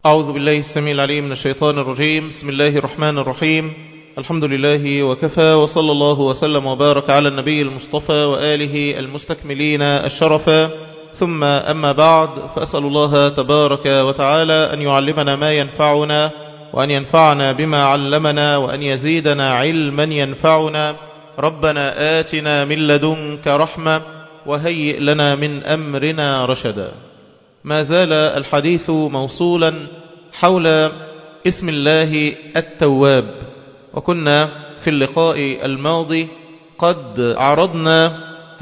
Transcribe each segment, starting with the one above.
أعوذ بالله السميع العليم من الشيطان الرجيم. بسم الله الرحمن الرحيم. الحمد لله وكفى، وصلى الله وسلم وبارك على النبي المصطفى وآله المستكملين الشرفا، ثم أما بعد، فأسأل الله تبارك وتعالى أن يعلمنا ما ينفعنا، وأن ينفعنا بما علمنا، وأن يزيدنا علما ينفعنا. ربنا آتنا من لدنك رحمة وهيئ لنا من أمرنا رشدا. ما زال الحديث موصولا حول اسم الله التواب، وكنا في اللقاء الماضي قد عرضنا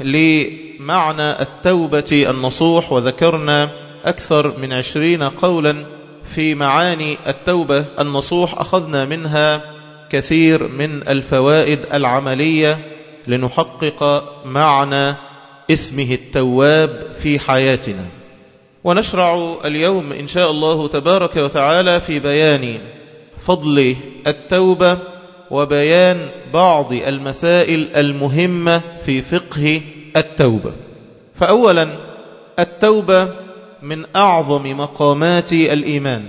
لمعنى التوبة النصوح، وذكرنا أكثر من 20 قولا في معاني التوبة النصوح، أخذنا منها كثير من الفوائد العملية لنحقق معنى اسمه التواب في حياتنا. ونشرع اليوم إن شاء الله تبارك وتعالى في بيان فضل التوبة، وبيان بعض المسائل المهمة في فقه التوبة. فأولا، التوبة من أعظم مقامات الإيمان،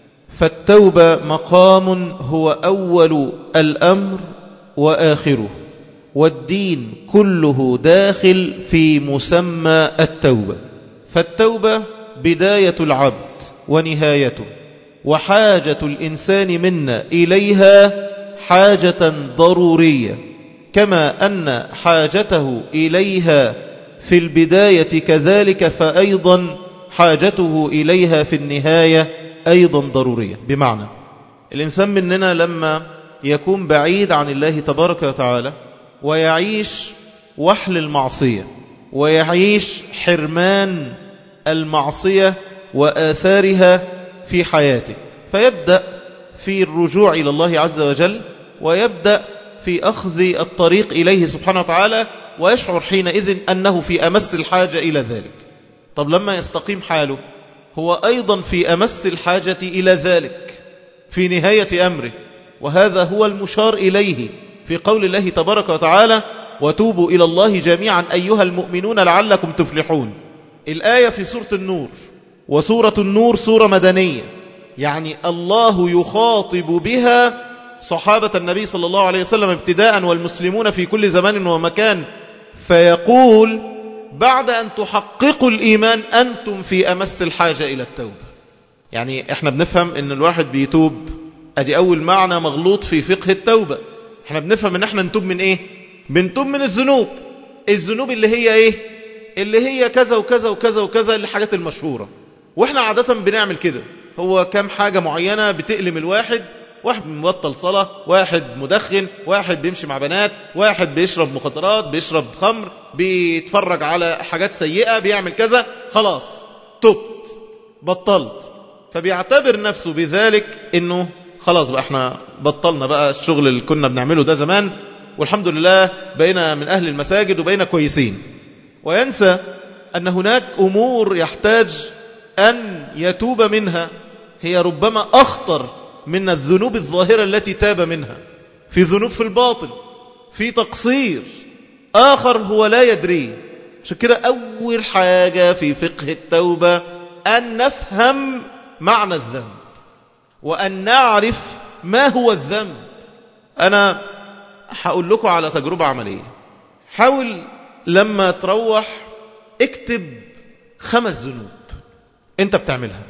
فالتوبة مقام هو أول الأمر وآخره، والدين كله داخل في مسمى التوبة. فالتوبة بداية العبد ونهايته، وحاجة الإنسان منا إليها حاجة ضرورية، كما أن حاجته إليها في البداية كذلك، فأيضا حاجته إليها في النهاية أيضا ضرورية. بمعنى الإنسان مننا لما يكون بعيد عن الله تبارك وتعالى ويعيش وحل المعصية، ويعيش حرمان المعصية وآثارها في حياته، فيبدأ في الرجوع إلى الله عز وجل، ويبدأ في أخذ الطريق إليه سبحانه وتعالى، ويشعر حينئذ أنه في أمس الحاجة إلى ذلك. طب لما يستقيم حاله، هو أيضا في أمس الحاجة إلى ذلك في نهاية أمره، وهذا هو المشار إليه في قول الله تبارك وتعالى: وتوبوا إلى الله جميعا أيها المؤمنون لعلكم تفلحون. الآية في سورة النور، وسورة النور سورة مدنية، يعني الله يخاطب بها صحابة النبي صلى الله عليه وسلم ابتداء، والمسلمون في كل زمان ومكان، فيقول: بعد أن تحققوا الإيمان أنتم في أمس الحاجة إلى التوبة. يعني احنا بنفهم ان الواحد بيتوب، ادي أول معنى مغلوط في فقه التوبة. احنا بنفهم ان احنا نتوب من ايه؟ بنتوب من الذنوب. الذنوب اللي هي ايه؟ اللي هي كذا وكذا وكذا وكذا، الحاجات المشهورة. واحنا عادة بنعمل كده، هو كم حاجة معينة بتألم الواحد: واحد مبطل صلاة، واحد مدخن، واحد بيمشي مع بنات، واحد بيشرب مخدرات، بيشرب خمر، بيتفرج على حاجات سيئة، بيعمل كذا. خلاص تبت، بطلت، فبيعتبر نفسه بذلك انه خلاص بقى احنا بطلنا بقى الشغل اللي كنا بنعمله ده زمان، والحمد لله بقينا من أهل المساجد وبقينا كويسين. وينسى أن هناك أمور يحتاج أن يتوب منها، هي ربما أخطر من الذنوب الظاهرة التي تاب منها. في ذنوب في الباطن، في تقصير آخر هو لا يدريه. عشان كده أول حاجة في فقه التوبة أن نفهم معنى الذنب، وأن نعرف ما هو الذنب. أنا هقول لكم على تجربة عملية. حاول لما تروح اكتب 5 ذنوب انت بتعملها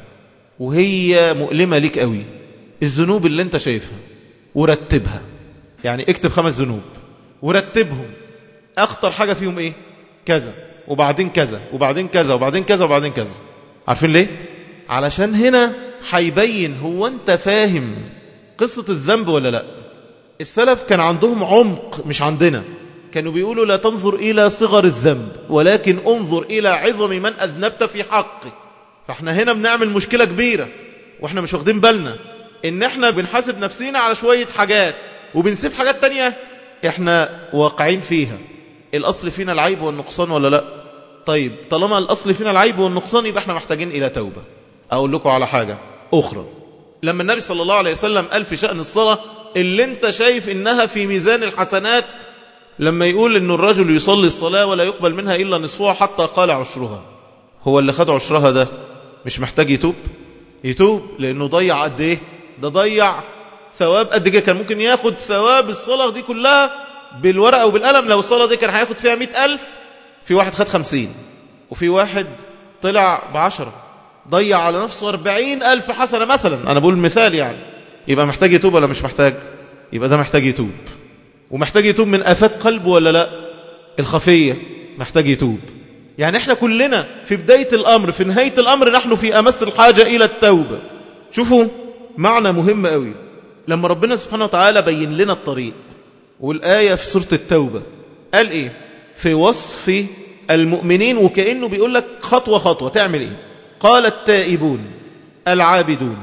وهي مؤلمة ليك قوي، الذنوب اللي انت شايفها، ورتبها. يعني اكتب 5 ذنوب ورتبهم، اخطر حاجة فيهم ايه؟ كذا، وبعدين كذا، وبعدين كذا، وبعدين كذا، وبعدين كذا. عارفين ليه؟ علشان هنا هيبين هو انت فاهم قصة الذنب ولا لا. السلف كان عندهم عمق مش عندنا، كانوا بيقولوا: لا تنظر إلى صغر الذنب، ولكن انظر إلى عظم من أذنبت في حقه. فاحنا هنا بنعمل مشكلة كبيرة واحنا مش واخدين بالنا، ان احنا بنحاسب نفسينا على شوية حاجات وبنسيب حاجات تانية احنا واقعين فيها. الأصل فينا العيب والنقصان ولا لا؟ طيب طالما الأصل فينا العيب والنقصان، يبقى احنا محتاجين إلى توبة. أقول لكم على حاجة أخرى. لما النبي صلى الله عليه وسلم قال في شأن الصلاة اللي انت شايف انها في ميزان الحسنات، لما يقول ان الرجل يصلي الصلاة ولا يقبل منها إلا نصفها حتى قال عشرها، هو اللي خد عشرها ده مش محتاج يتوب؟ يتوب، لأنه ضيع قد إيه؟ ده ضيع ثواب قد كده. كان ممكن ياخد ثواب الصلاة دي كلها بالورقة وبالقلم. لو الصلاة دي كان هياخد فيها 100,000، في واحد خد 50، وفي واحد طلع ب10، ضيع على نفسه 40,000 حسنة مثلا. أنا بقول مثال يعني. يبقى محتاج يتوب ولا مش محتاج؟ يبقى ده محتاج يتوب، ومحتاج يتوب من آفات قلبه ولا لا؟ الخفية محتاج يتوب. يعني احنا كلنا في بداية الأمر، في نهاية الأمر نحن في أمس الحاجة إلى التوبة. شوفوا معنى مهم قوي لما ربنا سبحانه وتعالى بين لنا الطريق. والآية في سورة التوبة قال إيه في وصف المؤمنين؟ وكأنه بيقول لك خطوة خطوة تعمل إيه. قال التائبون العابدون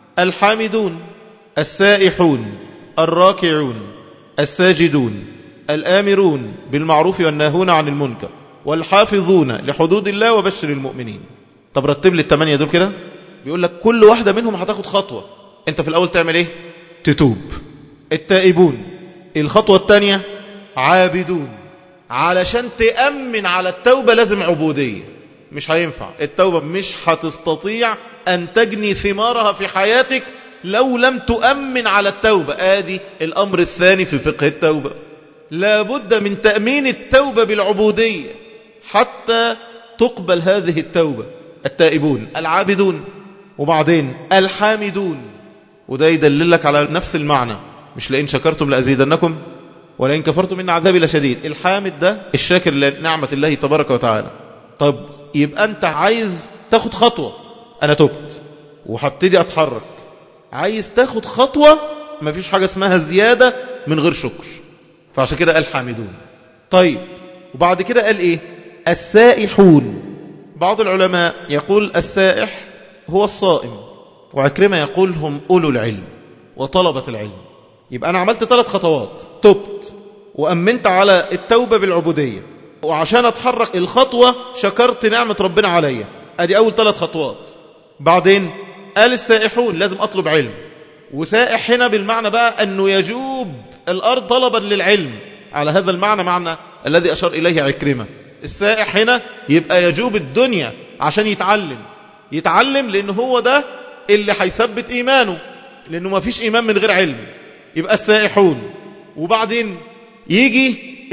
الحامدون السائحون الراكعون الساجدون الآمرون بالمعروف والناهون عن المنكر والحافظون لحدود الله وبشر المؤمنين. طب رتب لي ال8 دول كده. بيقول لك كل واحدة منهم هتاخد خطوة. انت في الأول تعمل ايه؟ تتوب. التائبون الخطوة الثانية عابدون. علشان تأمن على التوبة لازم عبودية. مش هينفع التوبة، مش هتستطيع أن تجني ثمارها في حياتك لو لم تؤمن على التوبة. آدي الأمر الثاني في فقه التوبة. لابد من تأمين التوبة بالعبودية حتى تقبل هذه التوبة. التائبون العابدون، وبعدين الحامدون. وده يدللك على نفس المعنى، مش لئن شكرتم لأزيدنكم ولئن كفرتم إن عذابي لشديد. الحامد ده الشاكر لنعمة الله تبارك وتعالى. طب يبقى أنت عايز تاخد خطوة. أنا تبت وهبتدي أتحرك. عايز تاخد خطوة، مفيش حاجة اسمها زيادة من غير شكر. فعشان كده قال حامدون. طيب وبعد كده قال إيه؟ السائحون. بعض العلماء يقول السائح هو الصائم، وعكرمة يقول هم أولو العلم وطلبة العلم. يبقى أنا عملت 3 خطوات. تبت وأمنت على التوبة بالعبودية، وعشان أتحرك الخطوة شكرت نعمة ربنا عليا. أدي أول 3 خطوات. بعدين قال السائحون لازم أطلب علم. وسائح هنا بالمعنى بقى أنه يجوب الأرض طلبا للعلم. على هذا المعنى معنى الذي أشار إليه عكرمة. السائح هنا يبقى يجوب الدنيا عشان يتعلم لأنه هو ده اللي هيثبت إيمانه، لأنه ما فيش إيمان من غير علم. يبقى السائحون. وبعدين يجي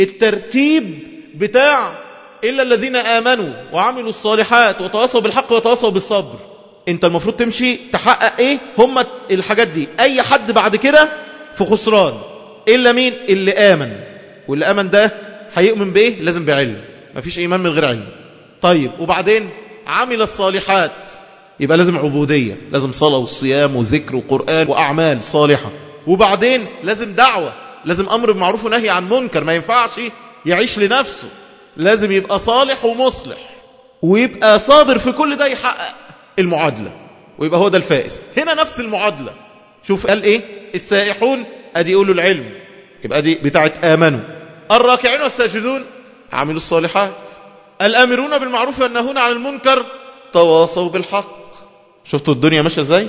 الترتيب بتاع إلا الذين آمنوا وعملوا الصالحات وتواصوا بالحق وتواصوا بالصبر. انت المفروض تمشي تحقق ايه؟ هم الحاجات دي. اي حد بعد كده في خسران إلا مين؟ اللي آمن. واللي آمن ده هيؤمن بإيه؟ لازم بعلم. مفيش إيمان من غير علم. طيب وبعدين عمل الصالحات، يبقى لازم عبودية، لازم صلاة وصيام وذكر وقرآن وأعمال صالحة. وبعدين لازم دعوة، لازم أمر بمعروف ونهي عن منكر. ما ينفعش يعيش لنفسه، لازم يبقى صالح ومصلح، ويبقى صابر في كل ده، يحقق المعادلة ويبقى هو ده الفائز. هنا نفس المعادلة. شوف قال إيه؟ السائحون أدي يقولوا العلم، يبقى دي بتاعت آمنوا. الراكعين والساجدون عملوا الصالحات. الآمرون بالمعروف والناهون عن المنكر تواصوا بالحق. شفتوا الدنيا ماشية ازاي؟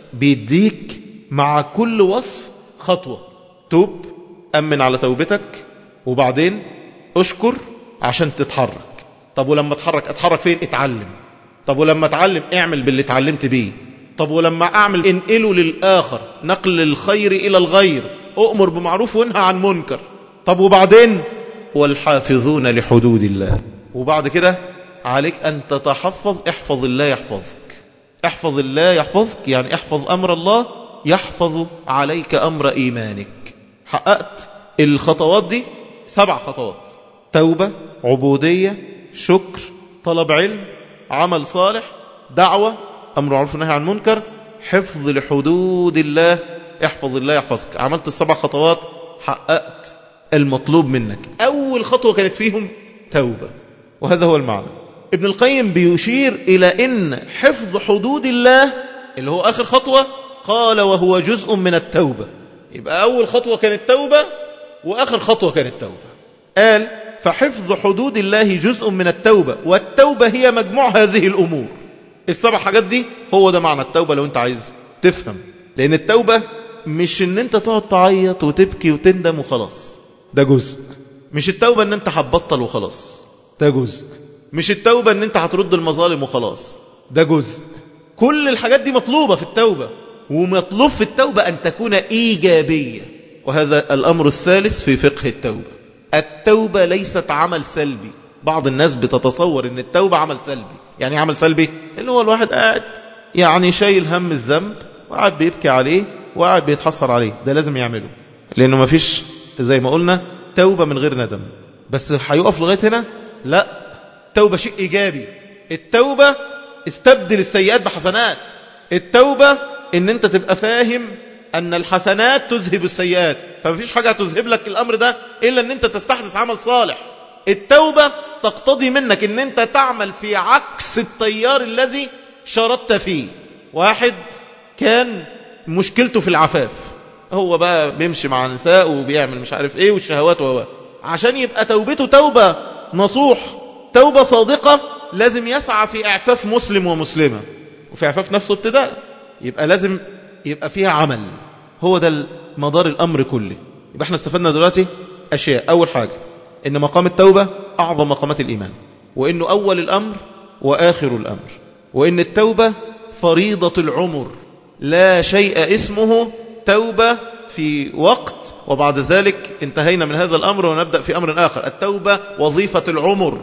بيديك مع كل وصف خطوة. توب، أمن على توبتك، وبعدين أشكر عشان تتحرك. طب ولما اتحرك فين؟ اتعلم. طب ولما اتعلم اعمل باللي اتعلمت بيه. طب ولما اعمل انقله للآخر، نقل الخير إلى الغير، أؤمر بمعروف وانهى عن منكر. طب وبعدين والحافظون لحدود الله. وبعد كده عليك أن تتحفظ. احفظ الله يحفظك. احفظ الله يحفظك، يعني احفظ أمر الله يحفظ عليك أمر إيمانك. حققت الخطوات دي 7 خطوات: توبة، عبودية، شكر، طلب علم، عمل صالح، دعوة، أمر معروف ونهي عن منكر، حفظ لحدود الله. احفظ الله يحفظك. عملت 7 خطوات، حققت المطلوب منك. أول خطوة كانت فيهم توبة، وهذا هو المعنى. ابن القيم بيشير إلى أن حفظ حدود الله اللي هو آخر خطوة، قال وهو جزء من التوبة. يبقى أول خطوة كانت توبة، وآخر خطوة كانت توبة. قال فحفظ حدود الله جزء من التوبة، والتوبة هي مجموع هذه الأمور. 7 حاجات دي هو ده معنى التوبة لو أنت عايز تفهم. لأن التوبة مش أن أنت تقعد تعيط وتبكي وتندم وخلاص، ده جزء. مش التوبة أن أنت هتبطل وخلاص، ده جزء. مش التوبة أن أنت هترد المظالم وخلاص، ده جزء. كل الحاجات دي مطلوبة في التوبة، ومطلوب في التوبة أن تكون إيجابية. وهذا الأمر الثالث في فقه التوبة. التوبة ليست عمل سلبي. بعض الناس بتتصور أن التوبة عمل سلبي. يعني عمل سلبي اللي هو الواحد قاعد يعني شايل هم الذنب وقاعد بيبكي عليه وقاعد بيتحسر عليه، ده لازم يعمله، لأنه ما فيش زي ما قلنا توبة من غير ندم. بس هيقف لغاية هنا؟ لا، التوبة شيء إيجابي. التوبة استبدل السيئات بحسنات. التوبة ان انت تبقى فاهم ان الحسنات تذهب السيئات، فمفيش حاجة تذهب لك الامر ده الا ان انت تستحدث عمل صالح. التوبة تقتضي منك ان انت تعمل في عكس التيار الذي شردت فيه. واحد كان مشكلته في العفاف، هو بقى بيمشي مع نساء وبيعمل مش عارف ايه والشهوات عشان يبقى توبته توبة نصوح، توبة صادقة، لازم يسعى في اعفاف مسلم ومسلمة، وفي اعفاف نفسه ابتداء. يبقى لازم يبقى فيها عمل. هو ده مدار الأمر كله. يبقى احنا استفدنا دلوقتي أشياء. أول حاجة إن مقام التوبة أعظم مقامات الإيمان، وإنه أول الأمر وآخر الأمر، وإن التوبة فريضة العمر، لا شيء اسمه توبة في وقت وبعد ذلك انتهينا من هذا الأمر ونبدأ في أمر آخر. التوبة وظيفة العمر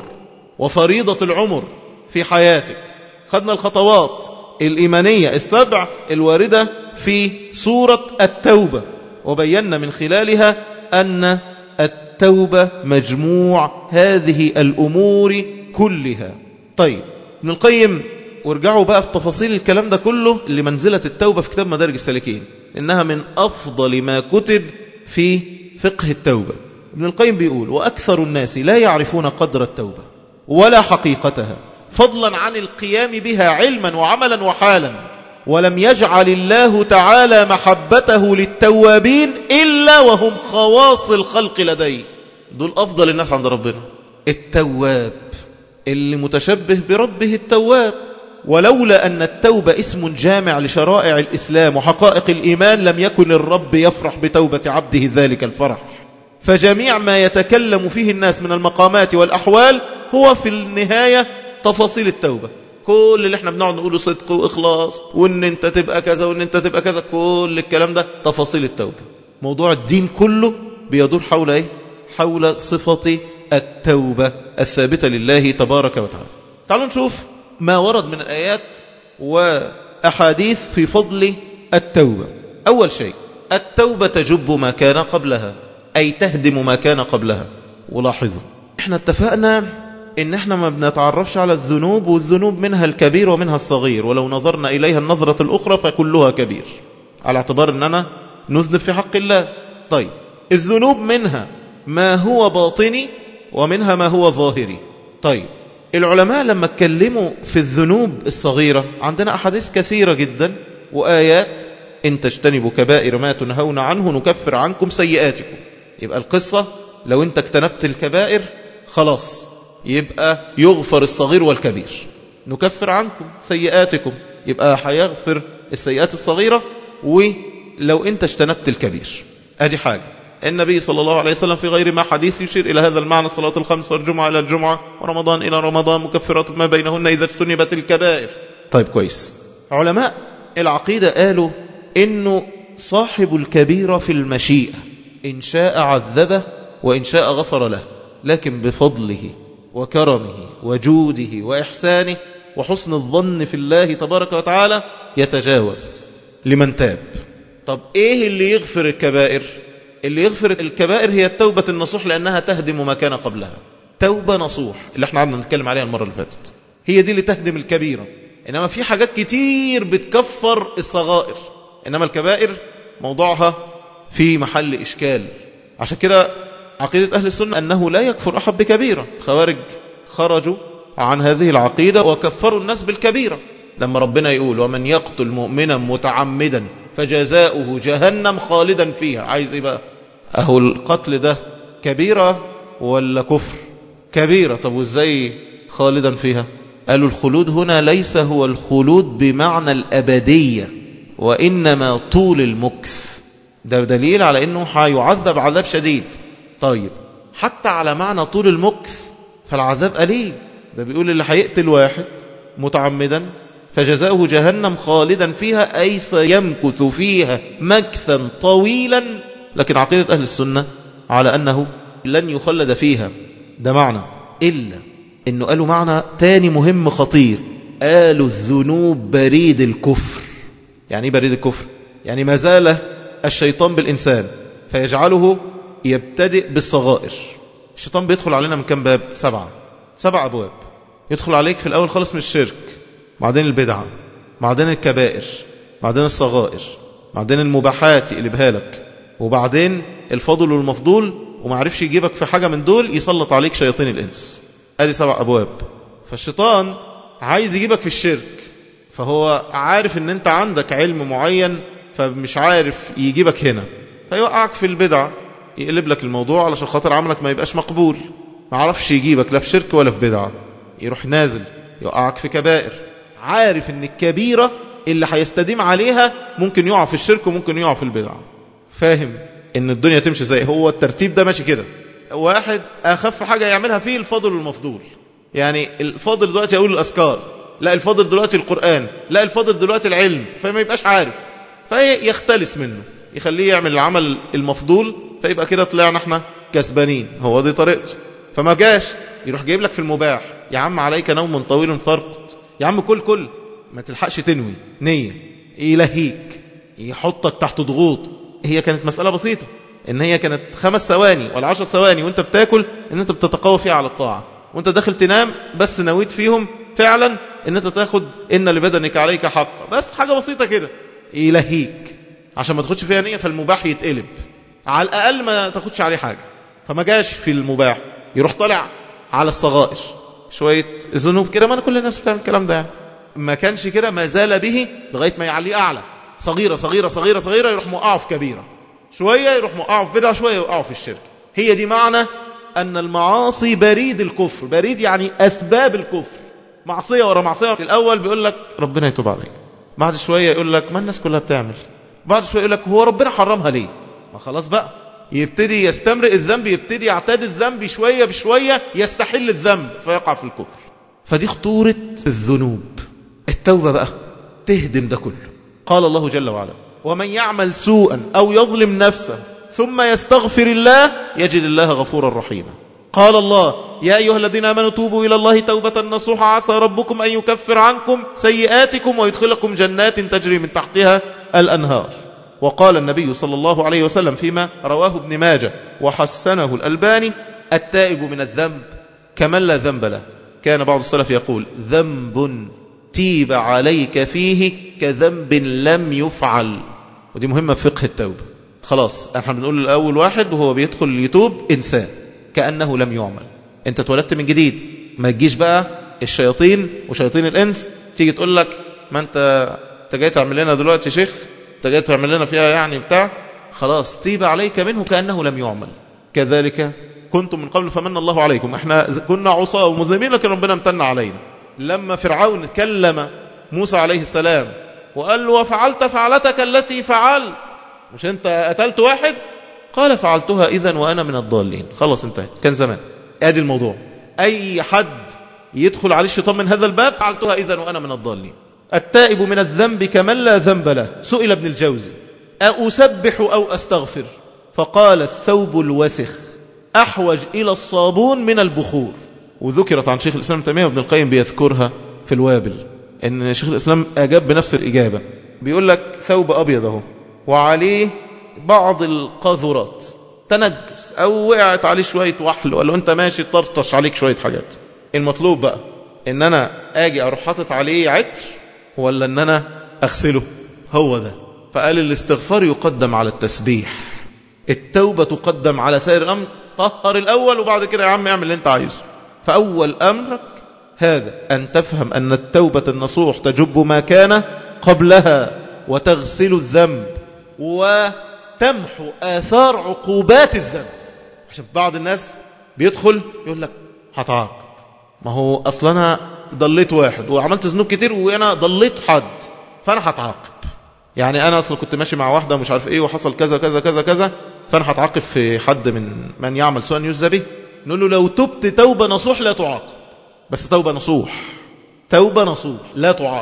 وفريضة العمر في حياتك. خدنا الخطوات الإيمانية السبع الواردة في سورة التوبة، وبينا من خلالها أن التوبة مجموع هذه الأمور كلها. طيب ابن القيم، وارجعوا بقى في تفاصيل الكلام ده كله لمنزلة التوبة في كتاب مدارج السالكين، إنها من أفضل ما كتب في فقه التوبة. ابن القيم بيقول: وأكثر الناس لا يعرفون قدر التوبة ولا حقيقتها، فضلا عن القيام بها علما وعملا وحالا، ولم يجعل الله تعالى محبته للتوابين إلا وهم خواص الخلق لديه. دول أفضل الناس عند ربنا، التواب اللي متشبه بربه التواب. ولولا أن التوبة اسم جامع لشرائع الإسلام وحقائق الإيمان لم يكن الرب يفرح بتوبة عبده ذلك الفرح. فجميع ما يتكلم فيه الناس من المقامات والأحوال هو في النهاية تفاصيل التوبة. كل اللي احنا بنقعد نقوله صدق وإخلاص وان انت تبقى كذا وان انت تبقى كذا، كل الكلام ده تفاصيل التوبة. موضوع الدين كله بيدور حول ايه؟ حول صفة التوبة الثابتة لله تبارك وتعالى. تعالوا نشوف ما ورد من الآيات وأحاديث في فضل التوبة. أول شيء، التوبة تجب ما كان قبلها، أي تهدم ما كان قبلها. ولاحظوا احنا اتفقنا إن احنا ما بنتعرفش على الذنوب، والذنوب منها الكبير ومنها الصغير، ولو نظرنا إليها النظرة الأخرى فكلها كبير، على اعتبار أننا نذنب في حق الله. طيب الذنوب منها ما هو باطني ومنها ما هو ظاهري. طيب العلماء لما اتكلموا في الذنوب الصغيرة عندنا أحاديث كثيرة جدا وآيات: إن تجتنبوا كبائر ما تنهون عنه نكفر عنكم سيئاتكم. يبقى القصة لو انت اجتنبت الكبائر خلاص يبقى يغفر الصغير والكبير. نكفر عنكم سيئاتكم يبقى هيغفر السيئات الصغيرة ولو انت اجتنبت الكبير. ادي حاجة. النبي صلى الله عليه وسلم في غير ما حديث يشير إلى هذا المعنى: الصلاة الخمس والجمعة إلى الجمعة ورمضان إلى رمضان مكفرات ما بينهن إذا اجتنبت الكبائر. طيب كويس. علماء العقيدة قالوا إنه صاحب الكبيرة في المشيئة، إن شاء عذبه وإن شاء غفر له، لكن بفضله وكرمه وجوده وإحسانه وحسن الظن في الله تبارك وتعالى يتجاوز لمن تاب. طب إيه اللي يغفر الكبائر؟ اللي يغفر الكبائر هي التوبة النصوح، لأنها تهدم ما كان قبلها. توبة نصوح اللي احنا عدنا نتكلم عليها المرة اللي فاتت، هي دي اللي تهدم الكبيرة. إنما في حاجات كتير بتكفر الصغائر، إنما الكبائر موضوعها في محل إشكال. عشان كده عقيدة أهل السنة أنه لا يكفر أحد بكبيرة. الخوارج خرجوا عن هذه العقيدة وكفروا الناس بالكبيرة، لما ربنا يقول: ومن يقتل مؤمنا متعمدا فجزاؤه جهنم خالدا فيها. عايز ايه بقى؟ اهو القتل ده كبيرة ولا كفر؟ كبيرة. طب وازاي خالدا فيها؟ قالوا الخلود هنا ليس هو الخلود بمعنى الأبدية، وإنما طول المكث. ده دليل على أنه هيعذب عذاب شديد. طيب حتى على معنى طول المكث فالعذاب أليم. ده بيقول اللي هيقتل واحد متعمدا فجزاؤه جهنم خالدا فيها، أي سيمكث فيها مكثا طويلا. لكن عقيدة أهل السنة على أنه لن يخلد فيها. ده معنى، إلا إنه قالوا معنى تاني مهم خطير، قالوا الذنوب بريد الكفر. يعني إيه بريد الكفر؟ يعني ما زال الشيطان بالإنسان فيجعله يبتدئ بالصغائر. الشيطان بيدخل علينا من كم باب؟ 7 أبواب. يدخل عليك في الأول خالص من الشرك، بعدين البدعة، بعدين الكبائر، بعدين الصغائر، بعدين المباحات يقلبها لك، وبعدين الفضل والمفضول، وما عرفش يجيبك في حاجة من دول يسلط عليك شياطين الإنس. ادي 7 أبواب. فالشيطان عايز يجيبك في الشرك، فهو عارف ان انت عندك علم معين، فمش عارف يجيبك هنا، فيوقعك في البدعة، يقلب لك الموضوع علشان خاطر عملك ما يبقاش مقبول. ما عرفش يجيبك لا في شرك ولا في بدعة، يروح نازل يوقعك في كبائر، عارف ان الكبيرة اللي هيستديم عليها ممكن يقع في الشرك وممكن يقع في البدعة. فاهم ان الدنيا تمشي زي هو الترتيب ده ماشي كده. واحد اخف حاجة يعملها فيه الفضل والمفضول، يعني الفضل دلوقتي اقول الاذكار، لا الفضل دلوقتي القرآن، لا الفضل دلوقتي العلم، فما يبقاش عارف، فيختلس منه، يخليه يعمل العمل المفضول، فيبقى كده طلعنا احنا كسبانين. هو دي طريقته. فما جاش يروح جايب لك في المباح، يا عم عليك نوم طويل فرقت، يا عم كل ما تلحقش تنوي نية، يلهيك، يحطك تحت ضغوط. هي كانت مسألة بسيطة، ان هي كانت 5 ثواني ولا 10 ثواني وانت بتاكل، ان انت بتتقوى فيها على الطاعة، وانت داخل تنام بس نويت فيهم فعلا ان انت تاخد ان لبدنك عليك حق، بس حاجة بسيطة كده، يلهيك عشان ما تاخدش فيها نية، فالمباح يتقلب، على الأقل ما تاخدش عليه حاجة. فما جاش في المباح، يروح طالع على الصغائر، شوية ذنوب كده، ما كل الناس بتعمل الكلام ده يعني. ما كانش كده، ما زال به لغاية ما يعليه أعلى، صغيرة صغيرة صغيرة صغيرة، يروح موقعه في كبيرة، شوية يروح موقعه في بدعة، شوية يوقعه في الشرك. هي دي معنى أن المعاصي بريد الكفر. بريد يعني أسباب الكفر، معصية ورا معصية. الأول بيقول لك ربنا يتوب عليك، بعد شوية يقول لك ما الناس كلها بتعمل، بعد شوية يقول لك هو ربنا حرمها ليه؟ ما خلاص بقى، يبتدي يستمرئ الذنب، يبتدي يعتاد الذنب شوية بشوية، يستحل الذنب فيقع في الكفر. فدي خطورة الذنوب. التوبة بقى تهدم ده كله. قال الله جل وعلا: ومن يعمل سوءا أو يظلم نفسه ثم يستغفر الله يجد الله غفورا رحيما. قال الله: يا أيها الذين آمنوا توبوا إلى الله توبة نصوحا عسى ربكم أن يكفر عنكم سيئاتكم ويدخلكم جنات تجري من تحتها الأنهار. وقال النبي صلى الله عليه وسلم فيما رواه ابن ماجه وحسنه الألباني: التائب من الذنب كمن لا ذنب له. كان بعض السلف يقول: ذنب تيب عليك فيه كذنب لم يفعل. ودي مهمة في فقه التوبة. خلاص احنا بنقول الأول واحد وهو بيدخل يتوب إنسان كأنه لم يعمل. انت اتولدت من جديد، ما تجيش بقى الشياطين وشياطين الإنس تيجي تقول لك ما انت جاي تعمل لنا دلوقتي شيخ، انت جاي تعمل لنا فيها يعني بتاع، خلاص تيب عليك منه كأنه لم يعمل. كذلك كنتم من قبل فمن الله عليكم. احنا كنا عصاة ومذنبين لكن ربنا امتن علينا. لما فرعون كلم موسى عليه السلام وقال له: وفعلت فعلتك التي فعلت، مش انت قتلت واحد؟ قال: فعلتها إذن وأنا من الضالين. خلاص انتهت، كان زمان. ادي الموضوع. أي حد يدخل عليه الشيطان من هذا الباب: فعلتها إذن وأنا من الضالين. التائب من الذنب كمن لا ذنب له. سئل ابن الجوزي: أسبح أو أستغفر؟ فقال: الثوب الوسخ أحوج إلى الصابون من البخور. وذكرت عن شيخ الإسلام تيمية وابن القيم بيذكرها في الوابل، إن شيخ الإسلام أجاب بنفس الإجابة. بيقول لك ثوب أبيض اهو وعليه بعض القاذورات، تنجس أو وقعت عليه شوية وحل، ولا أنت ماشي تطرطش عليك شوية حاجات. المطلوب بقى إن أنا أجي أروح حاطط عليه عطر ولا إن أنا أغسله؟ هو ده. فقال الاستغفار يقدم على التسبيح، التوبة تقدم على سائر الأمر. طهر الأول وبعد كده يا عم اعمل اللي أنت عايزه. فأول أمرك هذا، أن تفهم أن التوبة النصوح تجب ما كان قبلها وتغسل الذنب وتمحو آثار عقوبات الذنب. عشان بعض الناس بيدخل يقول لك هتعاقب، ما هو أصلا أنا ضليت واحد وعملت ذنوب كتير وأنا ضليت حد فأنا هتعاقب. يعني أنا أصلا كنت ماشي مع واحدة مش عارف إيه وحصل كذا كذا كذا كذا، فأنا هتعاقب في حد من يعمل سوءا يجزى به. نقول له: لو تبت توبة نصوح لا تعاقب. بس توبة نصوح، توبة نصوح لا تعاقب.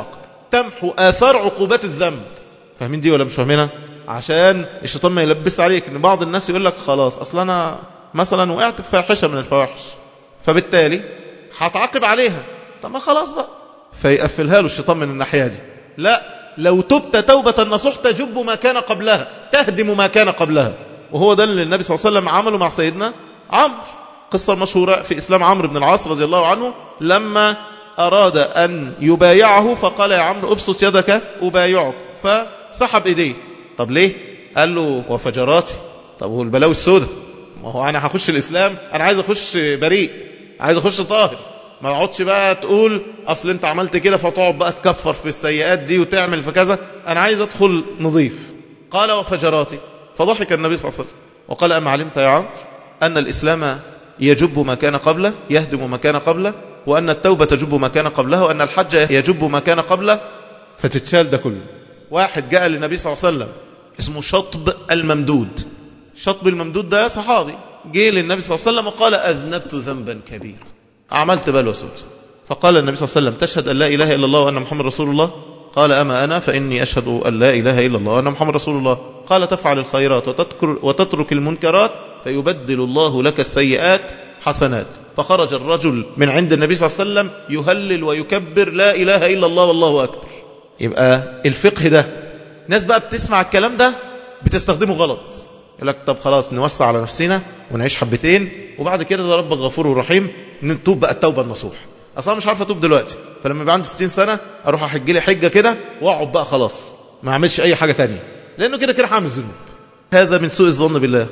تمحو آثار عقوبات الذنب. فاهمين دي ولا مش فاهمينها؟ عشان الشيطان ما يلبس عليك ان بعض الناس يقول لك خلاص اصلا انا مثلا وقعت في فاحشة من الفواحش فبالتالي هتعاقب عليها، طب ما خلاص بقى، فيقفلها له الشيطان من الناحية دي. لا، لو تبت توبة نصوح تجب ما كان قبلها، تهدم ما كان قبلها. وهو ده اللي النبي صلى الله عليه وسلم عمله مع سيدنا عمرو. قصة مشهورة في إسلام عمرو بن العاص رضي الله عنه، لما أراد أن يبايعه فقال يا عمرو ابسط يدك أبايعك، فسحب إيديه. طب ليه؟ قال له وفجراتي، طب هو البلاوي السوداء، ما هو أنا هخش الإسلام، أنا عايز أخش بريء، عايز أخش طاهر، ما اقعدش بقى تقول أصل أنت عملت كده فتقعد بقى تكفر في السيئات دي وتعمل في كذا، أنا عايز أدخل نظيف. قال وفجراتي، فضحك النبي صلى الله عليه وسلم وقال أما علمت يا عمرو أن الإسلام يجب ما كان قبله، يهدم ما كان قبله، وأن التوبة تجب ما كان قبلها، وأن الحج يجب ما كان قبله، فتتشال ده كله. واحد جاء للنبي صلى الله عليه وسلم اسمه شطب الممدود. شطب الممدود ده صحابي، جاء للنبي صلى الله عليه وسلم وقال أذنبت ذنبا كبيرا، عملت بلوى سود. فقال النبي صلى الله عليه وسلم تشهد أن لا إله إلا الله وأن محمد رسول الله؟ قال أما أنا فإني أشهد أن لا إله إلا الله وأن محمد رسول الله. قال تفعل الخيرات وتترك المنكرات فيبدل الله لك السيئات حسنات. فخرج الرجل من عند النبي صلى الله عليه وسلم يهلل ويكبر لا إله إلا الله والله أكبر. يبقى الفقه ده ناس بقى بتسمع الكلام ده بتستخدمه غلط، يقول لك طب خلاص نوسع على نفسنا ونعيش حبتين وبعد كده ده ربك غفور ورحيم نتوب بقى التوبة النصوح. أصلا مش عارف أتوب دلوقتي، فلما يبقى عندي 60 سنة أروح أحج لي حجة كده وأقعد بقى خلاص ما أعملش أي حاجة تانية، لأنه كده كده هعمل ذنوب. هذا من سوء الظن بالله،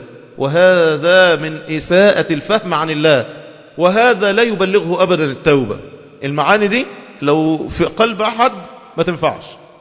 وهذا من إساءة الفهم عن الله، وهذا لا يبلغه أبدا التوبة. المعاني دي لو في قلب أحد ما تنفعش.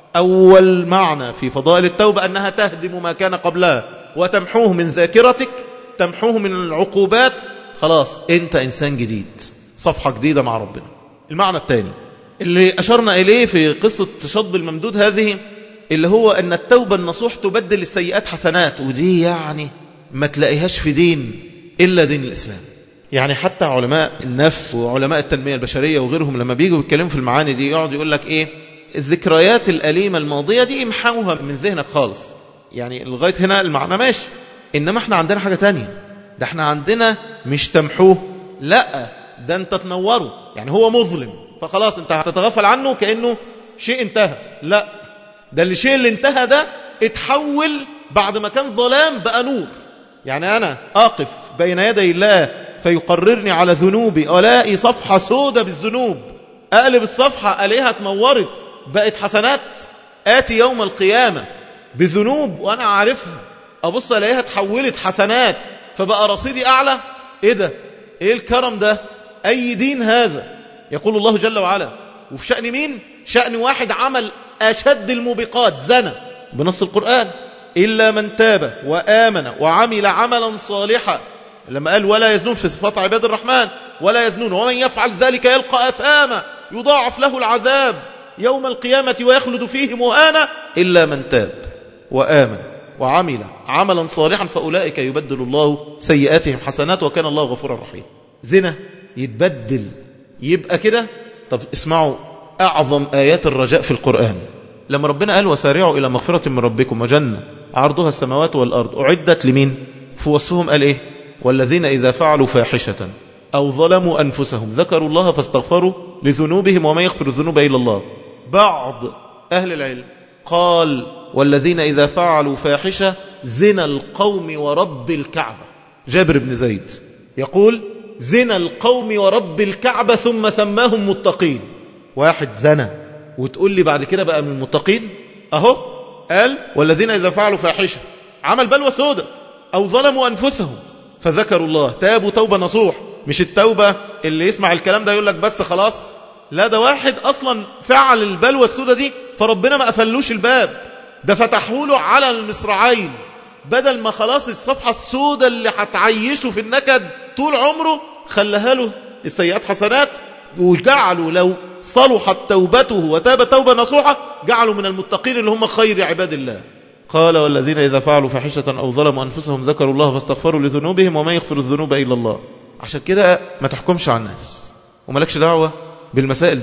أول معنى في فضائل التوبة أنها تهدم ما كان قبلها وتمحوه من ذاكرتك، تمحوه من العقوبات، خلاص أنت إنسان جديد، صفحة جديدة مع ربنا. المعنى الثاني اللي أشرنا إليه في قصة شطب الممدود هذه، اللي هو أن التوبة النصوح تبدل السيئات حسنات، ودي يعني ما تلاقيهاش في دين إلا دين الإسلام. يعني حتى علماء النفس وعلماء التنمية البشرية وغيرهم لما بيجوا يتكلموا في المعاني دي يقعد يقول لك إيه، الذكريات الأليمة الماضية دي امحوها من ذهنك خالص. يعني لغاية هنا المعنى ماشي، إنما احنا عندنا حاجة تانية، ده احنا عندنا مش تمحوه، لا ده انت تنوره. يعني هو مظلم فخلاص انت هتتغفل عنه كأنه شيء انتهى، لا ده الشيء اللي انتهى ده اتحول بعد ما كان ظلام بقى نور. يعني أنا أقف بين يدي الله فيقررني على ذنوبي، ألاقي صفحة سودة بالذنوب، أقلب الصفحة ألاقيها اتنورت بقت حسنات. آتي يوم القيامة بذنوب وأنا عارفها، أبص ألاقيها تحولت حسنات فبقى رصيدي أعلى. إيه ده؟ إيه الكرم ده؟ أي دين هذا؟ يقول الله جل وعلا، وفي شأن مين؟ شأن واحد عمل أشد الموبقات، زنا بنص القرآن، إلا من تاب وآمن وعمل عملا صالحا. لما قال ولا يزنون في صفات عباد الرحمن، ولا يزنون ومن يفعل ذلك يلقى أثاما يضاعف له العذاب يوم القيامة ويخلد فيه مهانا، إلا من تاب وآمن وعمل عملا صالحا فأولئك يبدل الله سيئاتهم حسنات وكان الله غفورا رحيما. زنا يتبدل يبقى كده. طب اسمعوا أعظم آيات الرجاء في القرآن، لما ربنا قال وسارعوا إلى مغفرة من ربكم وجنة عرضها السماوات والأرض أعدت لمين؟ في وصفهم قال إيه؟ والذين إذا فعلوا فاحشة أو ظلموا أنفسهم ذكروا الله فاستغفروا لذنوبهم وما يغفر الذنوب إلا الله. بعض أهل العلم قال والذين إذا فعلوا فاحشة زنا القوم ورب الكعبة. جابر بن زيد يقول زنا القوم ورب الكعبة ثم سماهم متقين. واحد زنا وتقول لي بعد كده بقى من المتقين؟ أهو قال والذين إذا فعلوا فاحشة، عمل بلوى سودة أو ظلموا أنفسهم فذكروا الله، تابوا توبة نصوح. مش التوبة اللي يسمع الكلام ده يقول لك بس خلاص، لا ده واحد أصلا فعل البلوى السودة دي فربنا ما قفلوش الباب، ده فتحوله على المصراعين، بدل ما خلاص الصفحة السودة اللي هتعيشه في النكد طول عمره خلها له السيئات حسنات، وجعلوا لو صلحت توبته وتاب توبة نصوحة جعلوا من المتقين اللي هم خير عباد الله. قال والذين إذا فعلوا فاحشة أو ظلموا أنفسهم ذكروا الله فاستغفروا لذنوبهم وما يغفر الذنوب إلا الله. عشان كده ما تحكمش على الناس ومالكش دعوة بالمسائل دي.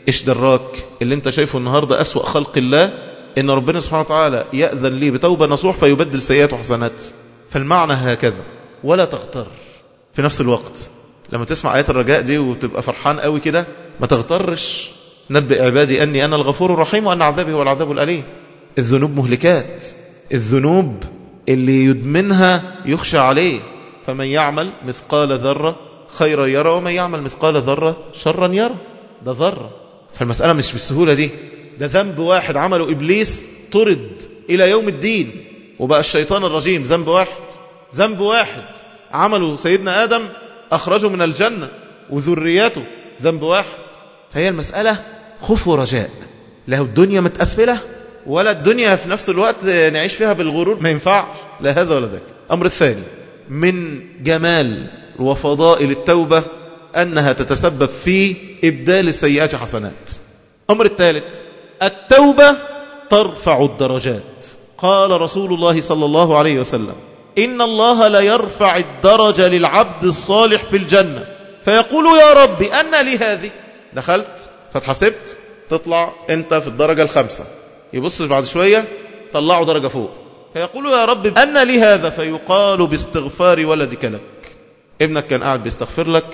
إيش دراك اللي انت شايفه النهاردة أسوأ خلق الله إن ربنا سبحانه وتعالى يأذن لي بتوبة نصوح فيبدل سيئات وحسنات. فالمعنى هكذا، ولا تغتر. في نفس الوقت لما تسمع آيات الرجاء دي وتبقى فرحان قوي كده، ما تغترش. نبئ عبادي أني أنا الغفور الرحيم وأن عذابي هو العذاب الأليم. الذنوب مهلكات، الذنوب اللي يدمنها يخشى عليه. فمن يعمل مثقال ذرة خيرا يرى ومن يعمل مثقال ذرة شرا يرى. ده ذرة. فالمسألة مش بالسهولة دي. ده ذنب واحد عمله إبليس طرد إلى يوم الدين وبقى الشيطان الرجيم. ذنب واحد عمله سيدنا آدم أخرجه من الجنة وذرياته. ذنب واحد. فهي المسألة خوف ورجاء. لا الدنيا متقفلة ولا الدنيا في نفس الوقت نعيش فيها بالغرور، ما ينفعش لا هذا ولا ذاك. أمر الثاني من جمال وفضائل التوبة أنها تتسبب في إبدال السيئات حسنات. أمر الثالث التوبة ترفع الدرجات. قال رسول الله صلى الله عليه وسلم إن الله لا يرفع الدرجة للعبد الصالح في الجنة فيقول يا رب أن لي هذه. دخلت فتحسبت تطلع أنت في الدرجة 5، يبص بعد شوية طلعوا درجة فوق فيقول يا رب أن لي هذا، فيقال باستغفار ولدك لك. ابنك كان قاعد بيستغفر لك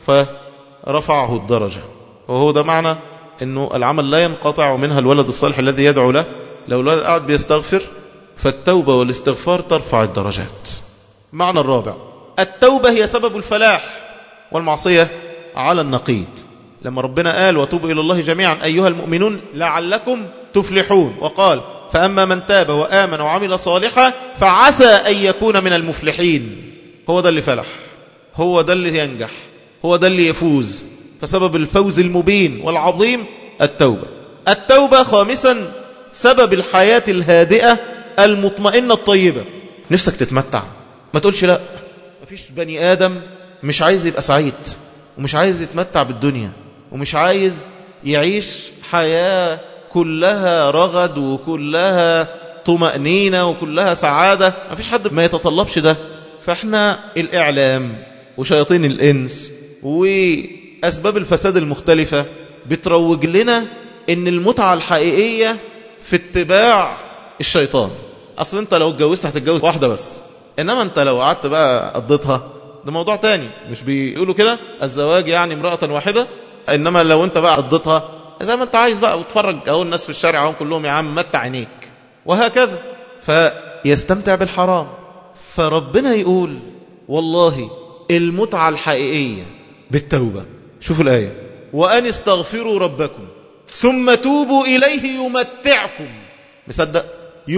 فرفعه الدرجة. وهو ده معنى أنه العمل لا ينقطع، ومنها الولد الصالح الذي يدعو له. لو الولد قاعد بيستغفر فالتوبة والاستغفار ترفع الدرجات. معنى الرابع التوبة هي سبب الفلاح والمعصية على النقيض. لما ربنا قال وتوبوا إلى الله جميعا أيها المؤمنون لعلكم تفلحون، وقال فأما من تاب وآمن وعمل صالحا فعسى أن يكون من المفلحين. هو ده اللي فلح، هو ده اللي ينجح، هو ده اللي يفوز. فسبب الفوز المبين والعظيم التوبة. التوبة خامسا سبب الحياة الهادئة المطمئنة الطيبة. نفسك تتمتع، ما تقولش لا. مفيش بني آدم مش عايز يبقى سعيد ومش عايز يتمتع بالدنيا ومش عايز يعيش حياة كلها رغد وكلها طمأنينة وكلها سعادة. مفيش حد ما يتطلبش ده. فاحنا الإعلام وشياطين الإنس وأسباب الفساد المختلفة بتروج لنا إن المتعة الحقيقية في اتباع الشيطان. أصل أنت لو اتجوزت هتتجوز واحدة بس، إنما أنت لو قعدت بقى قضيتها ده موضوع تاني. مش بيقولوا كده الزواج يعني امرأة واحدة؟ إنما لو أنت بقى قضيتها زي ما أنت عايز بقى وتفرج أهو الناس في الشارع هم كلهم يا عم متع عينيك وهكذا، فيستمتع بالحرام. فربنا يقول والله المتعة الحقيقية بالتوبة. شوفوا الآية وأن استغفروا ربكم ثم توبوا إليه يمتعكم. مصدق؟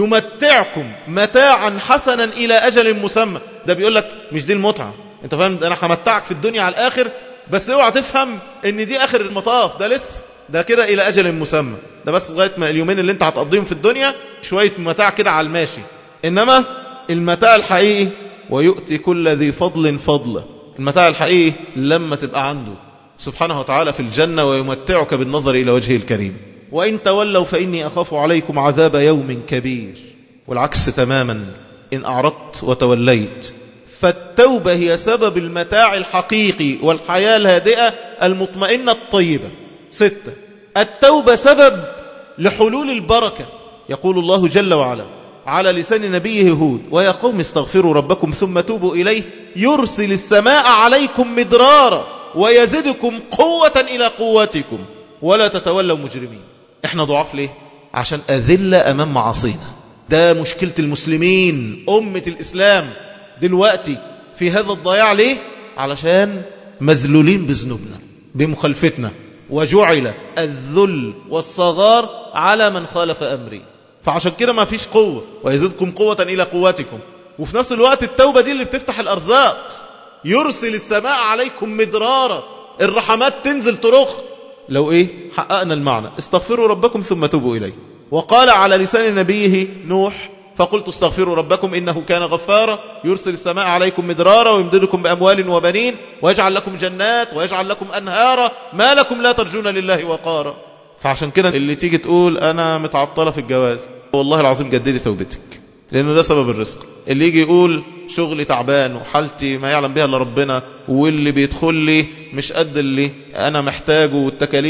يمتعكم متاعا حسنا إلى أجل مسمى. ده بيقول لك مش دي المتعة، انت فاهم؟ أنا همتعك في الدنيا على الآخر، بس اوعى تفهم ان دي آخر المطاف. ده لسه ده كده إلى أجل مسمى. ده بس لغاية ما اليومين اللي انت هتقضيهم في الدنيا شوية متاع كده على الماشي. إنما المتاع الحقيقي ويؤتي كل ذي فضل فضله. المتاع الحقيقي لما تبقى عنده سبحانه وتعالى في الجنة ويمتعك بالنظر إلى وجهه الكريم. وإن تولوا فإني أخاف عليكم عذاب يوم كبير. والعكس تماما إن أعرضت وتوليت. فالتوبة هي سبب المتاع الحقيقي والحياة الهادئة المطمئنة الطيبة. 6 التوبة سبب لحلول البركة. يقول الله جل وعلا على لسان نبيه هود ويا قوم استغفروا ربكم ثم توبوا إليه يرسل السماء عليكم مدرارا ويزدكم قوة إلى قوتكم ولا تتولوا مجرمين. احنا ضعاف ليه؟ عشان أذلة أمام معاصينا. ده مشكلة المسلمين أمة الإسلام دلوقتي في هذا الضياع. ليه؟ علشان مذلولين بذنوبنا بمخالفتنا، وجعل الذل والصغار على من خالف أمري. فعشان كده ما فيش قوة ويزدكم قوة إلى قوتكم. وفي نفس الوقت التوبة دي اللي بتفتح الأرزاق. يرسل السماء عليكم مدرارا، الرحمات تنزل ترخ. لو ايه حققنا المعنى استغفروا ربكم ثم توبوا إليه. وقال على لسان نبيه نوح فقلت استغفروا ربكم إنه كان غفارا يرسل السماء عليكم مدرارا ويمددكم بأموال وبنين ويجعل لكم جنات ويجعل لكم أنهارا ما لكم لا ترجون لله وقارا. فعشان كده اللي تيجي تقول أنا متعطلة في الجواز، والله العظيم جددي توبتك، لأنه ده سبب الرزق. اللي يجي يقول شغلي تعبان وحالتي ما يعلم بها إلا ربنا واللي بيدخل لي مش قد اللي أنا محتاجه والتكاليف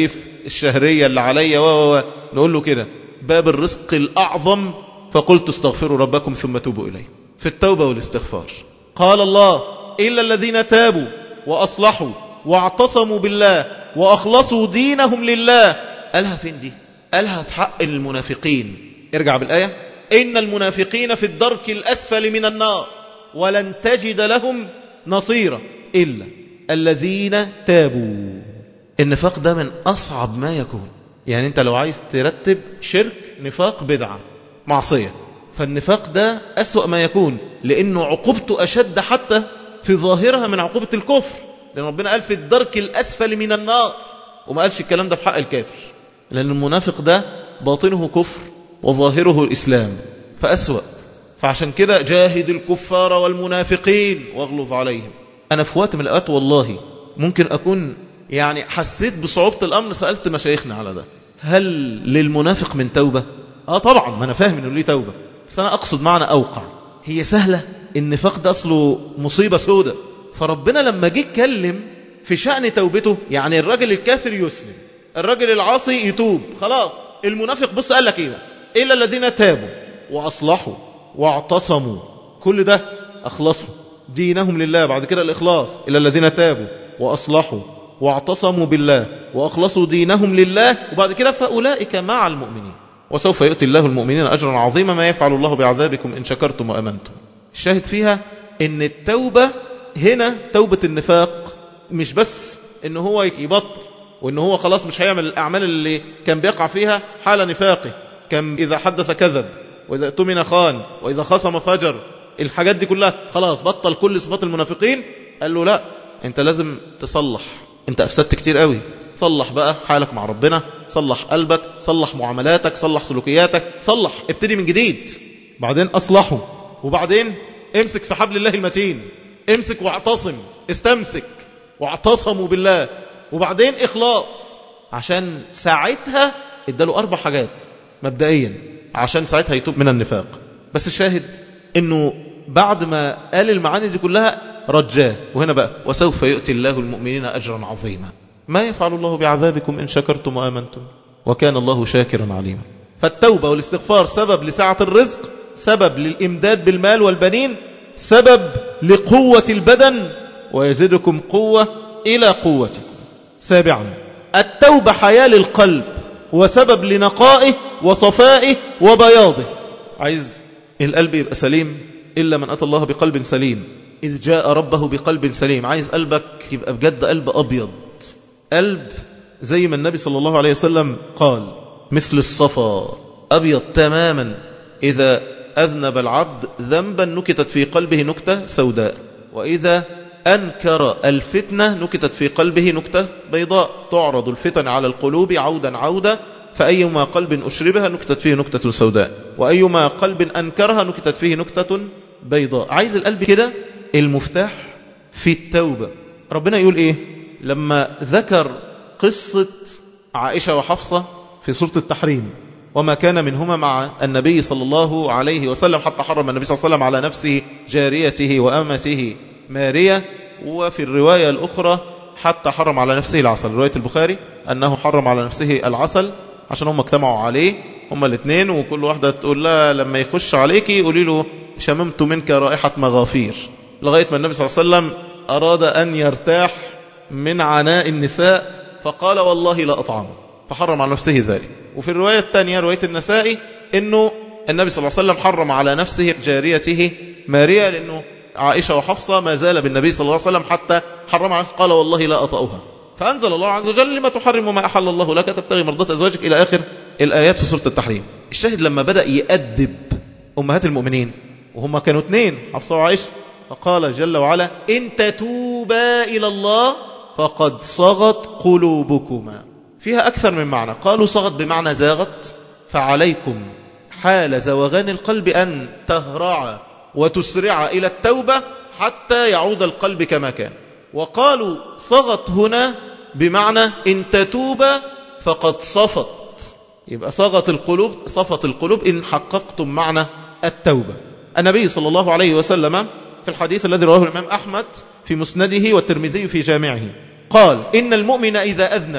الشهرية اللي عليا نقول له كده باب الرزق الأعظم فقلت استغفروا ربكم ثم توبوا إليه في التوبة والاستغفار. قال الله إلا الذين تابوا وأصلحوا واعتصموا بالله وأخلصوا دينهم لله. قالها فين دي؟ قالها في حق المنافقين. ارجع بالآية إن المنافقين في الدرك الأسفل من النار ولن تجد لهم نصيرا إلا الذين تابوا. النفاق ده من أصعب ما يكون. يعني أنت لو عايز ترتب شرك نفاق بدعة معصية، فالنفاق ده أسوأ ما يكون لأنه عقوبته أشد حتى في ظاهرها من عقوبة الكفر، لأن ربنا قال في الدرك الأسفل من النار وما قالش الكلام ده في حق الكافر، لأن المنافق ده باطنه كفر وظاهره الإسلام فأسوأ. فعشان كده جاهد الكفار والمنافقين واغلظ عليهم. أنا في وقت من الأوقات والله ممكن أكون يعني حسيت بصعوبة الأمر، سألت مشايخنا على ده، هل للمنافق من توبة؟ طبعا ما أنا فاهم إنه ليه توبة، بس أنا أقصد معنى أوقع. هي سهلة؟ النفاق ده أصله مصيبة سودة. فربنا لما جه اتكلم في شأن توبته، يعني الراجل الكافر يسلم، الراجل العاصي يتوب، خلاص. المنافق بص قال لك إيه؟ إلا الذين تابوا وأصلحوا واعتصموا، كل ده أخلصوا دينهم لله. بعد كده الإخلاص، إلا الذين تابوا وأصلحوا واعتصموا بالله وأخلصوا دينهم لله. وبعد كده فأولئك مع المؤمنين وسوف يؤتي الله المؤمنين أجرا عظيما ما يفعل الله بعذابكم إن شكرتم وأمنتم. الشاهد فيها إن التوبة هنا توبة النفاق مش بس إن هو يبطل وإن هو خلاص مش هيعمل الأعمال اللي كان بيقع فيها حال نفاقه، كان إذا حدث كذب وإذا اؤتمن خان وإذا خصم فجر، الحاجات دي كلها خلاص بطل كل صفات المنافقين. قال له لا، أنت لازم تصلح، أنت أفسدت كتير قوي، صلح بقى حالك مع ربنا، صلح قلبك، صلح معاملاتك، صلح سلوكياتك، صلح، ابتدي من جديد. بعدين أصلحه، وبعدين امسك في حبل الله المتين، امسك واعتصم، استمسك واعتصموا بالله، وبعدين إخلاص. عشان ساعتها اداله 4 حاجات مبدئيا عشان ساعتها يتوب من النفاق. بس الشاهد انه بعد ما قال المعاني دي كلها رجاه، وهنا بقى وسوف يؤتي الله المؤمنين أجرا عظيما ما يفعل الله بعذابكم إن شكرتم وآمنتم وكان الله شاكرا عليما. فالتوبة والاستغفار سبب لسعة الرزق، سبب للإمداد بالمال والبنين، سبب لقوة البدن ويزيدكم قوة إلى قوتكم. 7 التوبة حياة للقلب وسبب لنقائه وصفائه وبياضه. عايز القلب يبقى سليم إلا من أتى الله بقلب سليم إذ جاء ربه بقلب سليم. عايز قلبك يبقى بجد قلب أبيض، قلب زي ما النبي صلى الله عليه وسلم قال مثل الصفا أبيض تماما، إذا أذنب العبد ذنبا نكتت في قلبه نكتة سوداء، وإذا أنكر الفتنة نكتت في قلبه نكتة بيضاء. تعرض الفتن على القلوب عودا عودا، فأيما قلب أشربها نكتت فيه نكتة سوداء، وأيما قلب أنكرها نكتت فيه نكتة بيضاء. عايز القلب كده. المفتاح في التوبة. ربنا يقول إيه لما ذكر قصة عائشة وحفصة في سورة التحريم؟ وما كان منهما مع النبي صلى الله عليه وسلم حتى حرم النبي صلى الله عليه وسلم على نفسه جاريته وأمته مارية. وفي الرواية الأخرى حتى حرم على نفسه العسل، رواية البخاري أنه حرم على نفسه العسل عشان هم اجتمعوا عليه هم الاثنين، وكل واحدة تقول لها لما يخش عليكي قولي له شممت منك رائحة مغافير، لغاية ما النبي صلى الله عليه وسلم أراد أن يرتاح من عناء النساء فقال والله لا أطعمه، فحرم على نفسه ذلك. وفي الرواية الثانية رواية النسائي أنه النبي صلى الله عليه وسلم حرم على نفسه جاريته ماريا، لأنه عائشة وحفصة ما زال بالنبي صلى الله عليه وسلم حتى حرم على نفسه قال والله لا أطأها. فأنزل الله عز وجل لما تحرم ما أحل الله لك تبتغي مرضات أزواجك إلى آخر الآيات في سورة التحريم. الشاهد لما بدأ يأدب أمهات المؤمنين وهم كانوا 2 حفصة وعائشة، فقال جل وعلا إن تتوبا إلى الله فقد صغت قلوبكما. فيها أكثر من معنى، قالوا صغت بمعنى زاغت، فعليكم حال زوغان القلب أن تهرع وتسرع إلى التوبة حتى يعود القلب كما كان. وقالوا صغت هنا بمعنى إن تتوبا فقد صفت، يبقى صغت القلوب صفت القلوب إن حققتم معنى التوبة. النبي صلى الله عليه وسلم في الحديث الذي رواه الإمام أحمد في مسنده والترمذي في جامعه قال إن المؤمن إذا أذنب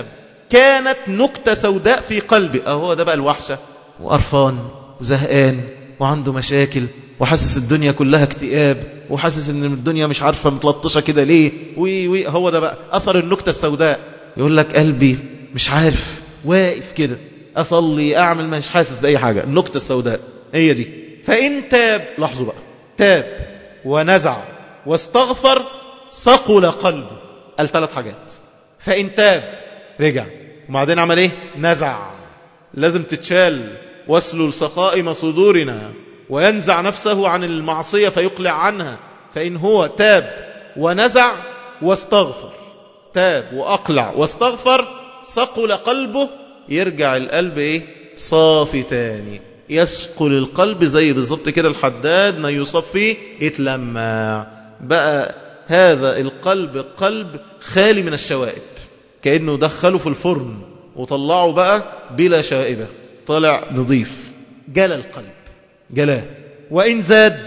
كانت نكتة سوداء في قلبي. هو ده بقى الوحشة، وقرفان وزهقان وعنده مشاكل وحاسس الدنيا كلها اكتئاب وحاسس ان الدنيا مش عارفة متلطشة كده ليه هو ده بقى أثر النكتة السوداء. يقول لك قلبي مش عارف، واقف كده أصلي أعمل مش حاسس بأي حاجة. النكتة السوداء هي دي. فإن تاب، لاحظوا بقى، تاب ونزع واستغفر صقل قلبه. قال 3 حاجات. فإن تاب رجع، وبعدين عمل ايه؟ نزع. لازم تتشال. واسلل سقائم صدورنا، وينزع نفسه عن المعصية فيقلع عنها. فإن هو تاب ونزع واستغفر، تاب وأقلع واستغفر، صقل قلبه، يرجع القلب ايه؟ صافي تاني. يسقل القلب زي بالضبط كده الحداد ما يصاب فيه يتلمع بقى. هذا القلب قلب خالي من الشوائب، كأنه دخله في الفرن وطلعه بقى بلا شائبة، طلع نظيف. جلى القلب، جلاه. وإن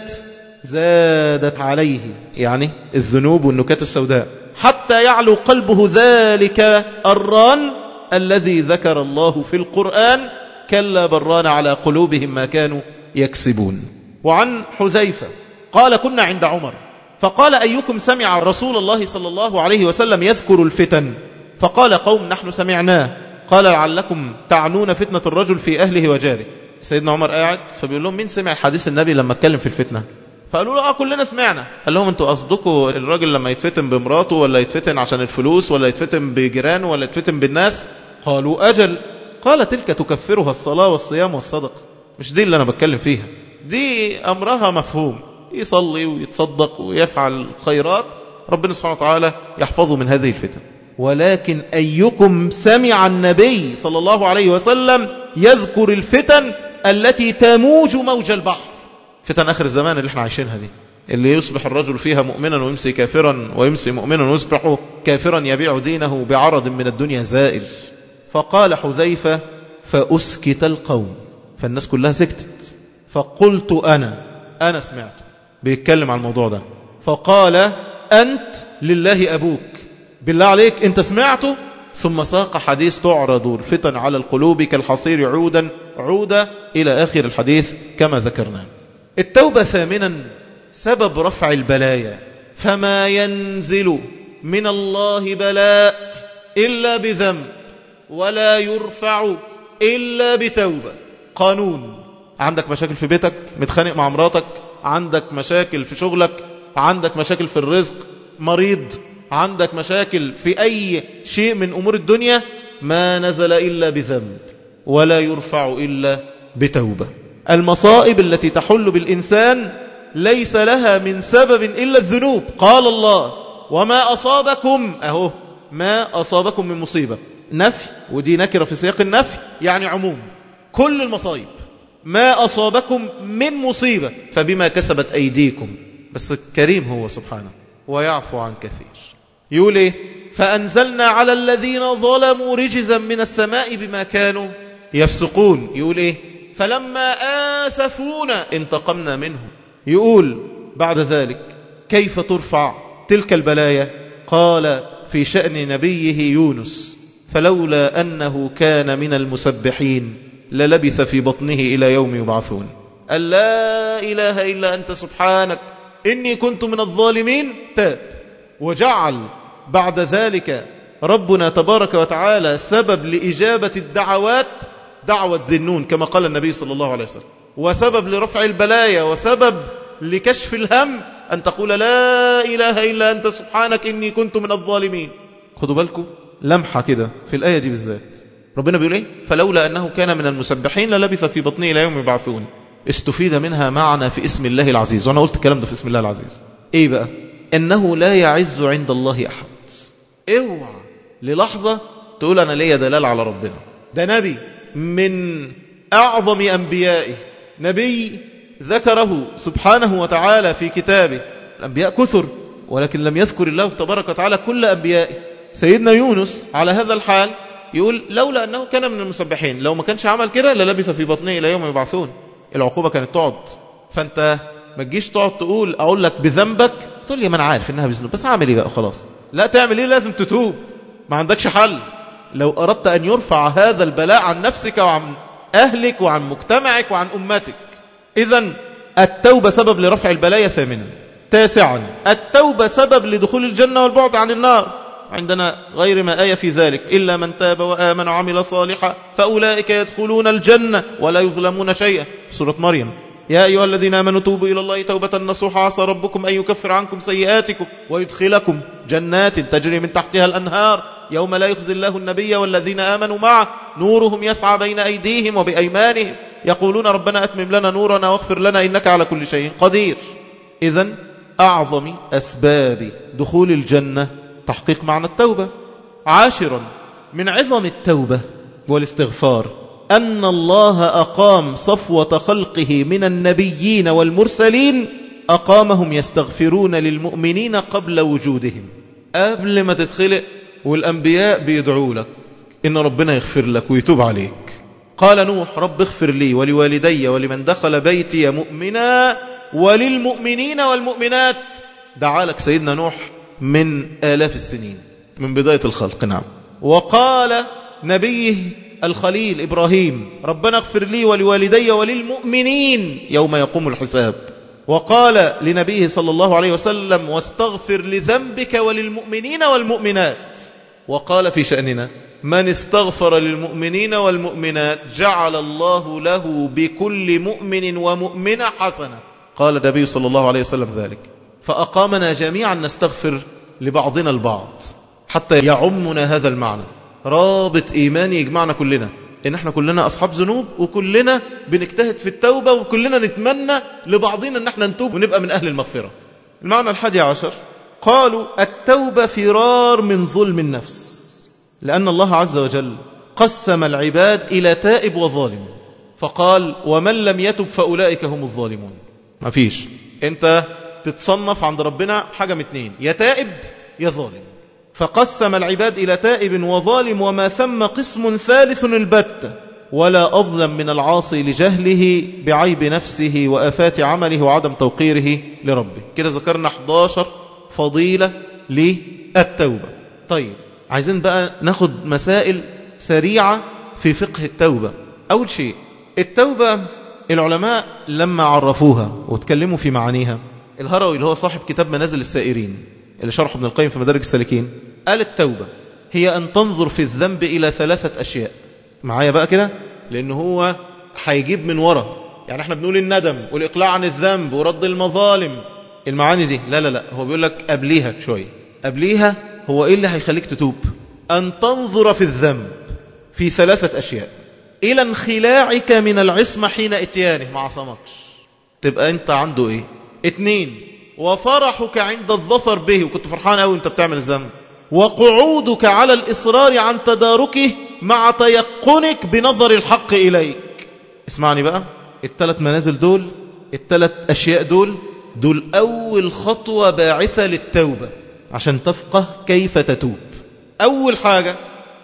زادت عليه، يعني الذنوب والنكات السوداء، حتى يعلو قلبه ذلك الران الذي ذكر الله في القرآن: كلا بران على قلوبهم ما كانوا يكسبون. وعن حذيفة قال: كنا عند عمر فقال: أيكم سمع رسول الله صلى الله عليه وسلم يذكر الفتن؟ فقال قوم: نحن سمعناه. قال: لعلكم تعنون فتنة الرجل في أهله وجاره. سيدنا عمر قاعد فبيقول لهم: مين سمع حديث النبي لما اتكلم في الفتنة؟ فقالوا له: كلنا سمعنا. قال لهم: انتوا قصدكم الراجل لما يتفتن بمراته، ولا يتفتن عشان الفلوس، ولا يتفتن بجيرانه، ولا يتفتن بالناس؟ قالوا: أجل. قال: تلك تكفرها الصلاة والصيام والصدقة. مش دي اللي أنا بتكلم فيها، دي أمرها مفهوم، يصلي ويتصدق ويفعل خيرات، ربنا سبحانه وتعالى يحفظه من هذه الفتن. ولكن أيكم سمع النبي صلى الله عليه وسلم يذكر الفتن التي تموج موج البحر؟ فتن آخر الزمان اللي احنا عايشينها دي، اللي يصبح الرجل فيها مؤمنا ويمسي كافرا، ويمسي مؤمنا ويصبح كافرا، يبيع دينه بعرض من الدنيا زائل. فقال حذيفة: فأسكت القوم، فالناس كلها سكتت. فقلت أنا سمعت بيتكلم عن الموضوع ده. فقال: أنت لله أبوك، بالله عليك أنت سمعته؟ ثم ساق حديث: تعرض الفتن على القلوب كالحصير عودا إلى آخر الحديث كما ذكرنا. التوبة ثامنا سبب رفع البلايا. فما ينزل من الله بلاء إلا بذنب، ولا يرفع إلا بتوبة. قانون. عندك مشاكل في بيتك، متخانق مع مراتك، عندك مشاكل في شغلك، عندك مشاكل في الرزق، مريض، عندك مشاكل في أي شيء من أمور الدنيا، ما نزل إلا بذنب ولا يرفع إلا بتوبة. المصائب التي تحل بالإنسان ليس لها من سبب إلا الذنوب. قال الله: وما أصابكم، ما أصابكم من مصيبة، نفي، ودي نكرة في سياق النفي، يعني عموم كل المصائب. ما أصابكم من مصيبة فبما كسبت أيديكم. بس الكريم هو سبحانه ويعفو عن كثير. يقول إيه؟ فأنزلنا على الذين ظلموا رجزا من السماء بما كانوا يفسقون. يقول إيه؟ فلما آسفونا انتقمنا منهم. يقول بعد ذلك: كيف ترفع تلك البلايا؟ قال في شأن نبيه يونس: فلولا أنه كان من المسبحين للبث في بطنه إلى يوم يبعثون. قال: لا إله إلا أنت سبحانك إني كنت من الظالمين. تاب وجعل بعد ذلك ربنا تبارك وتعالى سبب لإجابة الدعوات دعوة ذنون كما قال النبي صلى الله عليه وسلم، وسبب لرفع البلايا، وسبب لكشف الهم أن تقول: لا إله إلا أنت سبحانك إني كنت من الظالمين. خدوا بالكم لمحة كده في الآية دي بالذات. ربنا بيقول إيه؟ فلولا أنه كان من المسبحين للبث في بطنه إلى يوم يبعثون. استفيد منها معنى في اسم الله العزيز، وأنا قلت الكلام ده في اسم الله العزيز. إيه بقى؟ إنه لا يعز عند الله أحد. اوعى للحظة تقول أنا ليا دلال على ربنا. ده نبي من أعظم أنبيائه، نبي ذكره سبحانه وتعالى في كتابه. الأنبياء كثر، ولكن لم يذكر الله تبارك وتعالى كل أنبيائه. سيدنا يونس على هذا الحال يقول: لولا أنه كان من المسبحين، لو ما كانش عمل كده للبث في بطنه إلى يوم يبعثون. العقوبة كانت تقعد. فأنت ما تجيش تقعد تقول أقول لك بذنبك، تقول لي ما أنا عارف إنها بذنب بس هعمل إيه بقى خلاص. لا، تعمل إيه؟ لازم تتوب، ما عندكش حل. لو أردت أن يرفع هذا البلاء عن نفسك وعن أهلك وعن مجتمعك وعن أمتك. إذن التوبة سبب لرفع البلايا. ثامنا تاسعا التوبة سبب لدخول الجنة والبعد عن النار. عندنا غير ما آية في ذلك: إلا من تاب وآمن وعمل صالحا فأولئك يدخلون الجنة ولا يظلمون شيئا. سورة مريم: يا أيها الذين آمنوا توبوا إلى الله توبة نصوحا عسى ربكم أن يكفر عنكم سيئاتكم ويدخلكم جنات تجري من تحتها الأنهار يوم لا يخزي الله النبي والذين آمنوا معه نورهم يسعى بين أيديهم وبأيمانهم يقولون ربنا أتمم لنا نورنا واغفر لنا إنك على كل شيء قدير. إذن أعظم أسباب دخول الجنة تحقيق معنى التوبة. عاشرا من عظم التوبة والاستغفار أن الله أقام صفوة خلقه من النبيين والمرسلين، أقامهم يستغفرون للمؤمنين قبل وجودهم. قبل ما تتخلق والأنبياء بيدعوا لك إن ربنا يغفر لك ويتوب عليك. قال نوح: رب اغفر لي ولوالدي ولمن دخل بيتي مؤمنا وللمؤمنين والمؤمنات. دعا لك سيدنا نوح من آلاف السنين من بداية الخلق. نعم. وقال نبيه الخليل إبراهيم: ربنا اغفر لي ولوالدي وللمؤمنين يوم يقوم الحساب. وقال لنبيه صلى الله عليه وسلم: واستغفر لذنبك وللمؤمنين والمؤمنات. وقال في شأننا: من استغفر للمؤمنين والمؤمنات جعل الله له بكل مؤمن ومؤمنة حسنة. قال النبي صلى الله عليه وسلم ذلك. فأقامنا جميعا نستغفر لبعضنا البعض حتى يعمنا هذا المعنى. رابط إيماني يجمعنا كلنا، إن احنا كلنا أصحاب ذنوب وكلنا بنجتهد في التوبة وكلنا نتمنى لبعضنا إن احنا نتوب ونبقى من أهل المغفرة. المعنى 11: قالوا التوبة فرار من ظلم النفس، لأن الله عز وجل قسم العباد إلى تائب وظالم، فقال: ومن لم يتب فأولئك هم الظالمون. ما فيش، انت تتصنف عند ربنا حاجة من اتنين: يا تائب يا ظالم. فقسم العباد إلى تائب وظالم، وما ثم قسم ثالث البتة: ولا أظلم من العاصي لجهله بعيب نفسه وآفات عمله وعدم توقيره لربه. كده ذكرنا 11 فضيلة للتوبة. طيب، عايزين بقى ناخد مسائل سريعة في فقه التوبة. أول شيء، التوبة العلماء لما عرفوها وتكلموا في معانيها، الهروي اللي هو صاحب كتاب منازل السائرين اللي شرحه ابن القيم في مدارج السالكين، قال التوبة هي أن تنظر في الذنب إلى 3 أشياء. معايا بقى كده، لأنه هو هيجيب من ورا. يعني احنا بنقول الندم والإقلاع عن الذنب ورد المظالم، المعاني دي لا لا لا، هو بيقول لك قبليها شوية. قبليها هو إيه اللي هيخليك تتوب؟ أن تنظر في الذنب في 3 أشياء: إلى انخلاعك من العصمة حين اتيانه، ما عصمكش، تبقى أنت عنده إيه؟ 2، وفرحك عند الظفر به، وكنت فرحان قوي أنت بتعمل الذنب، وقعودك على الإصرار عن تداركه مع تيقنك بنظر الحق إليك. اسمعني بقى، 3 منازل دول، 3 أشياء دول أول خطوة باعثة للتوبة عشان تفقه كيف تتوب. أول حاجة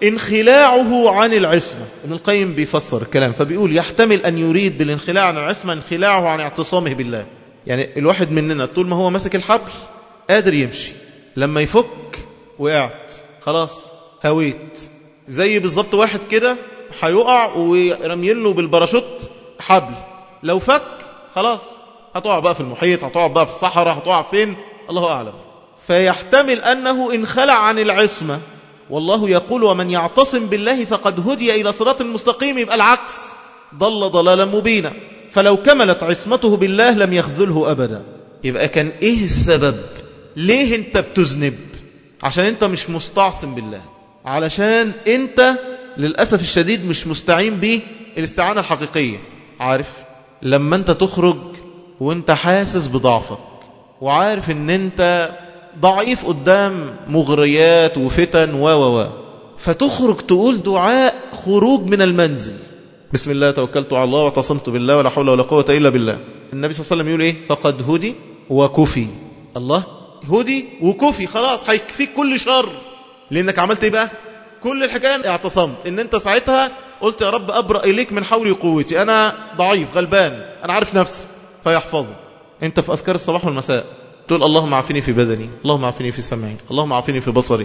انخلاعه عن العصمة. ابن القيم بيفسر الكلام فبيقول: يحتمل أن يريد بالانخلاع عن العصمة انخلاعه عن اعتصامه بالله. يعني الواحد مننا طول ما هو ماسك الحبل قادر يمشي، لما يفك وقعت خلاص هويت. زي بالظبط واحد كده هيقع ورميين له بالباراشوت حبل، لو فك خلاص هتقع بقى في المحيط، هتقع بقى في الصحراء، هتقع فين الله أعلم. فيحتمل أنه انخلع عن العصمة، والله يقول: ومن يعتصم بالله فقد هدي إلى صراط المستقيم. يبقى العكس، ضل ضلالا مبينا. فلو كملت عصمته بالله لم يخذله أبدا. يبقى كان إيه السبب؟ ليه أنت بتذنب؟ عشان أنت مش مستعصم بالله، علشان أنت للأسف الشديد مش مستعين به الاستعانة الحقيقية. عارف لما أنت تخرج وأنت حاسس بضعفك وعارف أن أنت ضعيف قدام مغريات وفتن فتخرج تقول دعاء خروج من المنزل: بسم الله توكلت على الله واعتصمت بالله ولا حول ولا قوة إلا بالله. النبي صلى الله عليه وسلم يقول إيه؟ فقد هدي وكفي. الله هدي وكفي، خلاص هيكفيك كل شر، لأنك عملت إيه بقى؟ كل الحكاية اعتصمت، إن أنت ساعتها قلت: يا رب أبرأ إليك من حولي وقوتي، أنا ضعيف غلبان، أنا عارف نفسي، فيحفظه. أنت في أذكار الصباح والمساء تقول: اللهم عافني في بدني، اللهم عافني في سمعي، اللهم عافني في بصري،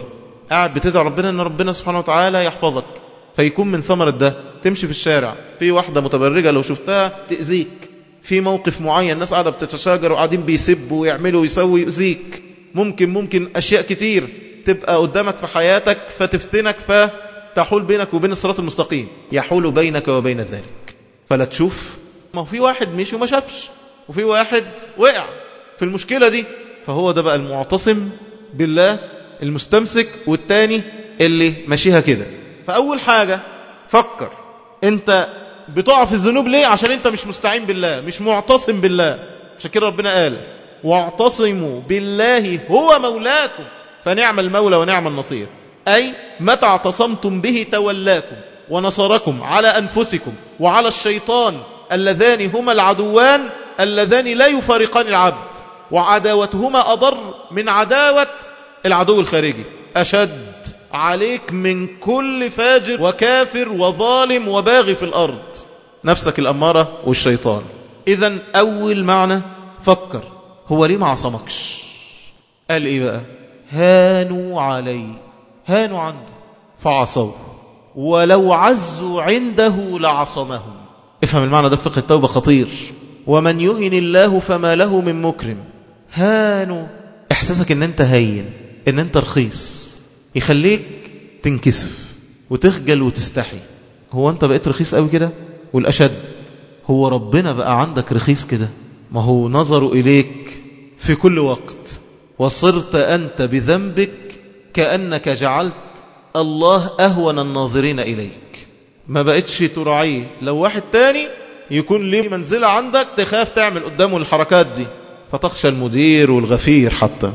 قاعد بتدعي ربنا ان ربنا سبحانه وتعالى يحفظك، فيكون من ثمرة ده تمشي في الشارع في واحدة متبرجة لو شفتها تأذيك، في موقف معين الناس قاعدة بتتشاجر وقاعدين بيسبوا ويعملوا ويسوي يؤذيك، ممكن أشياء كتير تبقى قدامك في حياتك فتفتنك فتحول بينك وبين الصراط المستقيم، يحول بينك وبين ذلك. فلا تشوف، ما هو في واحد مشي وما شافش، وفي واحد وقع في المشكلة دي، فهو ده بقى المعتصم بالله المستمسك، والتاني اللي ماشيها كده. فأول حاجة فكر انت بتقع في الذنوب ليه؟ عشان انت مش مستعين بالله، مش معتصم بالله. عشان كده ربنا قال واعتصموا بالله هو مولاكم فنعم المولى ونعم النصير، أي متى اعتصمتم به تولاكم ونصركم على أنفسكم وعلى الشيطان اللذان هما العدوان اللذان لا يفارقان العبد، وعداوتهما أضر من عداوة العدو الخارجي، أشد عليك من كل فاجر وكافر وظالم وباغي في الأرض، نفسك الأمارة والشيطان. إذن أول معنى فكر هو ليه ما عصمكش؟ قال إيه بقى؟ هانوا علي، هانوا عنده فعصوه، ولو عزوا عنده لعصمهم. افهم المعنى ده في فقه التوبة خطير. ومن يهن الله فما له من مكرم. هانوا، احساسك ان انت هين، ان انت رخيص، يخليك تنكسف وتخجل وتستحي. هو انت بقيت رخيص قوي كده؟ والأشد هو ربنا بقى عندك رخيص كده؟ ما هو نظروا إليك في كل وقت، وصرت أنت بذنبك كأنك جعلت الله أهون الناظرين إليك. ما بقتش تراعيه. لو واحد تاني يكون ليه منزلة عندك تخاف تعمل قدامه الحركات دي، فتخشى المدير والغفير حتى،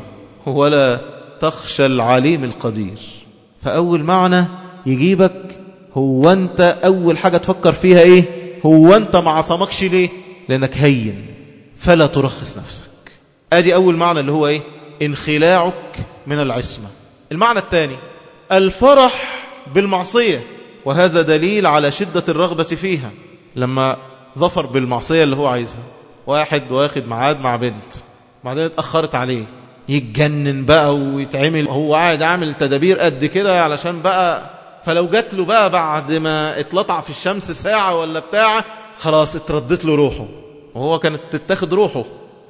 ولا تخشى العليم القدير. فأول معنى يجيبك هو أنت أول حاجة تفكر فيها إيه؟ هو أنت ما عصمكش ليه؟ لأنك هين، فلا ترخص نفسك. أدي أول معنى اللي هو إيه؟ انخلاعك من العصمة. المعنى الثاني الفرح بالمعصية، وهذا دليل على شدة الرغبة فيها. لما ظفر بالمعصية اللي هو عايزها، واحد واخد معاد مع بنت بعدين اتأخرت عليه، يتجنن بقى ويتعمل، هو قاعد عامل تدابير قد كده علشان بقى، فلو جات له بقى بعد ما اتلطع في الشمس ساعة ولا بتاعة خلاص اتردت له روحه، وهو كانت تتاخد روحه،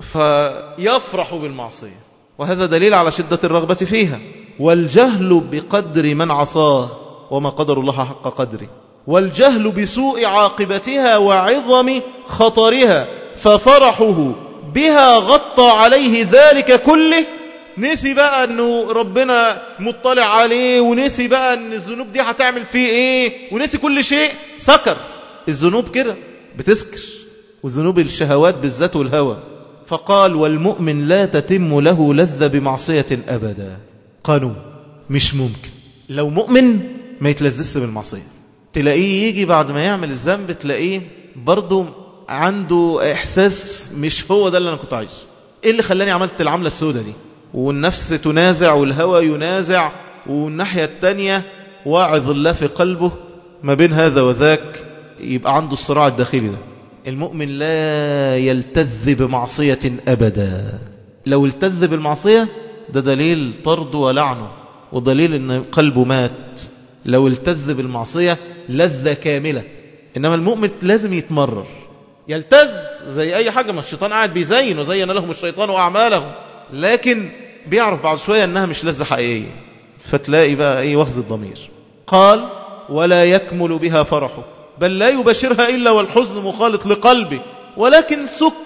فيفرح بالمعصية، وهذا دليل على شدة الرغبة فيها. والجهل بقدر من عصاه وما قدر الله حق قدره، والجهل بسوء عاقبتها وعظم خطرها، ففرحه بها غطى عليه ذلك كله. نسي بقى أنه ربنا مطلع عليه، ونسي بقى أن الذنوب دي هتعمل فيه إيه، ونسي كل شيء، سكر. الذنوب كده بتسكر، وذنوب الشهوات بالذات والهوى. فقال والمؤمن لا تتم له لذة بمعصية أبدا. قالوا مش ممكن لو مؤمن ما يتلذذش بالمعصية. تلاقيه يجي بعد ما يعمل الذنب تلاقيه برضو عنده إحساس مش هو ده اللي أنا كنت عايزه. إيه اللي خلاني عملت العملة السودة دي؟ والنفس تنازع والهوى ينازع، والناحية التانية واعظ الله في قلبه ما بين هذا وذاك، يبقى عنده الصراع الداخلي ده. المؤمن لا يلتذ بمعصية أبدا. لو التذ بالمعصية ده دليل طرد ولعنه، ودليل أن قلبه مات. لو التذ بالمعصية لذة كاملة. إنما المؤمن لازم يتمرر، يلتذ زي أي حاجة، ما الشيطان قاعد بيزين وزين لهم الشيطان وأعمالهم، لكن بيعرف بعد شوية أنها مش لذة حقيقية، فتلاقي بقى أي وخز الضمير. قال ولا يكمل بها فرحه، بل لا يبشرها إلا والحزن مخالط لقلبه، ولكن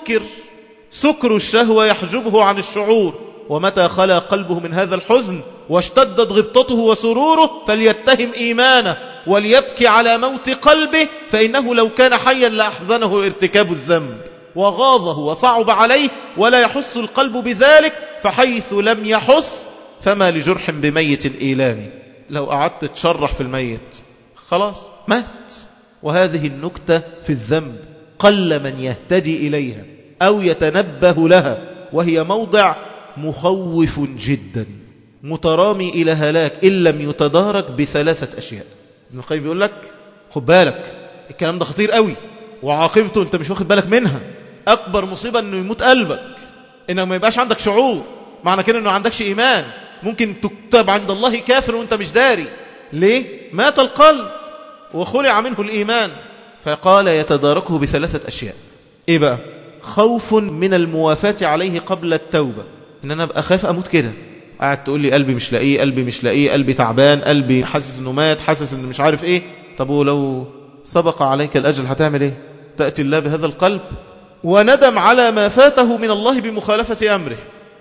سكر الشهوة يحجبه عن الشعور، ومتى خلى قلبه من هذا الحزن واشتدت غبطته وسروره فليتهم إيمانه وليبكي على موت قلبه، فإنه لو كان حيا لأحزنه ارتكاب الذنب وغاضه وصعب عليه، ولا يحس القلب بذلك، فحيث لم يحس فما لجرح بميت الإيلام. لو قعدت تشرح في الميت خلاص مات. وهذه النكتة في الذنب قل من يهتدي إليها أو يتنبه لها، وهي موضع مخوف جدا مترامي إلى هلاك إن لم يتدارك بثلاثة أشياء. ابن القيم بيقول لك خد بالك الكلام ده خطير قوي، وعاقبته أنت مش واخد بالك منها. أكبر مصيبة أنه يموت قلبك، إنه ما يبقاش عندك شعور، معنى كده أنه عندكش إيمان، ممكن تكتب عند الله كافر وانت مش داري. ليه؟ مات القلب وخلع منه الإيمان. فقال يتداركه بثلاثة أشياء. إيه بقى؟ خوف من الموافاة عليه قبل التوبة، إن أنا أبقى خايف أموت كده، قاعد تقول لي قلبي مش لاقيه، قلبي مش لاقيه، قلبي تعبان، قلبي حاسس إنه مات، حاسس إنه مش عارف إيه. طب ولو سبق عليك الأجل هتعمل إيه؟ تأتي الله بهذا القلب. وندم على ما فاته من الله بمخالفة أمره،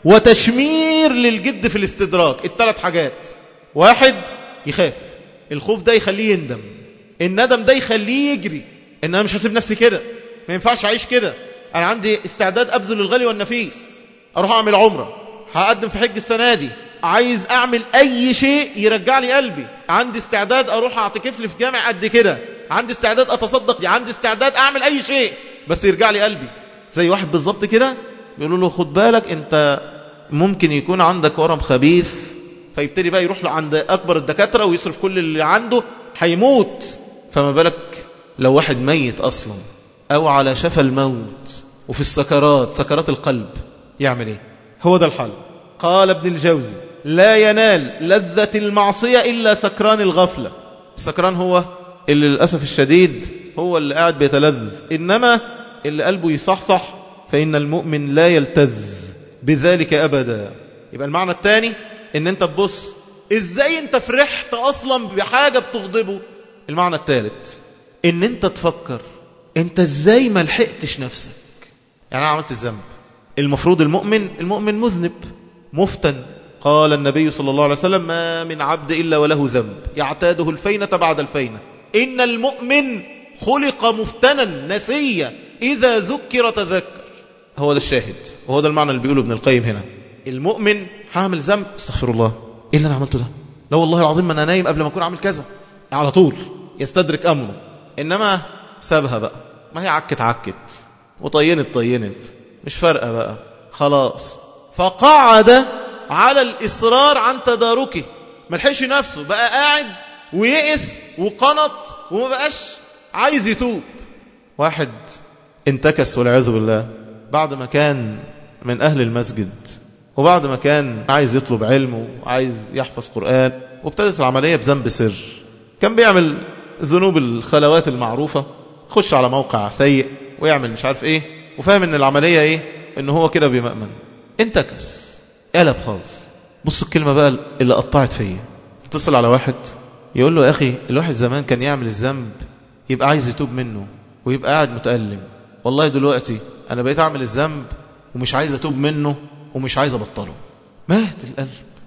وتشمير للجد في الاستدراك. الثلاث حاجات. واحد، يخاف، الخوف ده يخليه يندم، الندم ده يخليه يجري، إن أنا مش هسيب نفسي كده، ما ينفعش أعيش كده، أنا عندي استعداد أبذل الغالي والنفيس، أروح أعمل عمرة، هقدم في حج السنة دي، عايز أعمل أي شيء يرجع لي قلبي، عندي استعداد أروح أعتكف لي في جامع قد كده، عندي استعداد أتصدق، عندي استعداد أعمل أي شيء بس يرجع لي قلبي. زي واحد بالضبط كده بيقولوا له خد بالك أنت ممكن يكون عندك ورم خبيث، فيبتدي بقى يروح له عند أكبر الدكاترة ويصرف كل اللي عنده، هيموت. فما بالك لو واحد ميت أصلا أو على شفا الموت وفي السكرات، سكرات القلب، يعمل إيه؟ هو ده الحل. قال ابن الجوزي لا ينال لذة المعصية إلا سكران الغفلة. السكران هو اللي للأسف الشديد هو اللي قاعد بيتلذذ، إنما اللي قلبه يصحصح فإن المؤمن لا يلتذ بذلك أبدا. يبقى المعنى الثاني إن أنت تبص إزاي أنت فرحت أصلا بحاجة بتغضبه. المعنى الثالث إن أنت تفكر أنت إزاي ما لحقتش نفسك. يعني أنا عملت الذنب، المفروض المؤمن مذنب مفتن. قال النبي صلى الله عليه وسلم ما من عبد إلا وله ذنب يعتاده الفينة بعد الفينة. إن المؤمن خلق مفتنا نسيا إذا ذكر تذكر. هو ده الشاهد، وهو ده المعنى اللي بيقوله ابن القيم هنا. المؤمن هعمل ذنب، استغفر الله، إيه اللي أنا عملته ده؟ لا والله العظيم ما أنا نايم قبل ما أكون عامل كذا، على طول يستدرك أمره. إنما سابها بقى، ما هي عكت وطينت، مش فارقة بقى خلاص. فقعد على الإصرار عن تداركه، ما لحقش نفسه، بقى قاعد ويئس وقنط وما بقاش عايز يتوب. واحد انتكس والعياذ بالله بعد ما كان من أهل المسجد، وبعد ما كان عايز يطلب علم وعايز يحفظ قرآن، وابتدت العملية بذنب سر. كان بيعمل ذنوب الخلوات المعروفة، خش على موقع سيء ويعمل مش عارف ايه، وفاهم ان العملية ايه، ان هو كده بيمأمن. انتكس، قلب خالص. بصوا الكلمة بقى اللي قطعت فيه. اتصل على واحد يقول له يا أخي الواحد زمان كان يعمل الذنب يبقى عايز يتوب منه ويبقى قاعد متألم، والله دلوقتي أنا بقيت أعمل الذنب ومش عايز أتوب منه ومش عايز أبطله. مات القلب،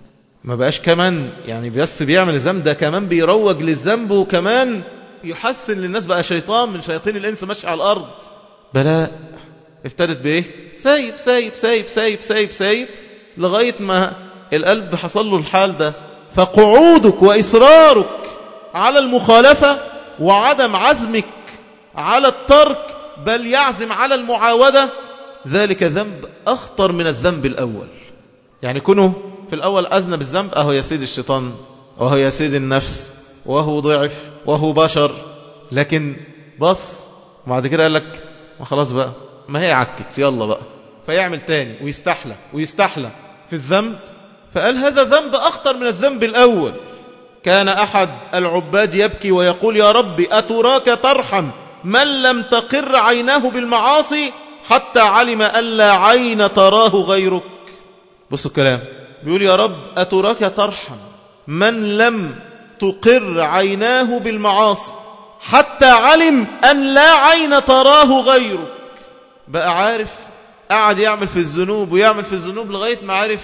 ما بقاش كمان يعني بس بيعمل الذنب ده، كمان بيروج للذنب، وكمان يحسن للناس، بقى شيطان من شياطين الإنس ماشي على الأرض. بلاء. ابتدت بإيه؟ سايب سايب سايب سايب سايب سايب لغاية ما القلب حصل له الحال ده. فقعودك وإصرارك على المخالفة وعدم عزمك على الترك، بل يعزم على المعاودة، ذلك ذنب أخطر من الذنب الأول. يعني كونه في الأول أذنب الذنب، أهو يا سيد الشيطان، وهو يا سيد النفس، وهو ضعف، وهو بشر، لكن بص وبعد كده قال لك ما خلاص بقى، ما هي عكت، يلا بقى، فيعمل تاني ويستحلى في الذنب. فقال هذا ذنب أخطر من الذنب الأول. كان أحد العباد يبكي ويقول يا ربي أتراك ترحم من لم تقر عيناه بالمعاصي حتى علم أن لا عين تراه غيرك. بصوا الكلام، بيقول يا رب أتراك ترحم من لم تقر عيناه بالمعاصي حتى علم أن لا عين تراه غيرك. بقى عارف، قاعد يعمل في الذنوب ويعمل في الذنوب لغاية ما عارف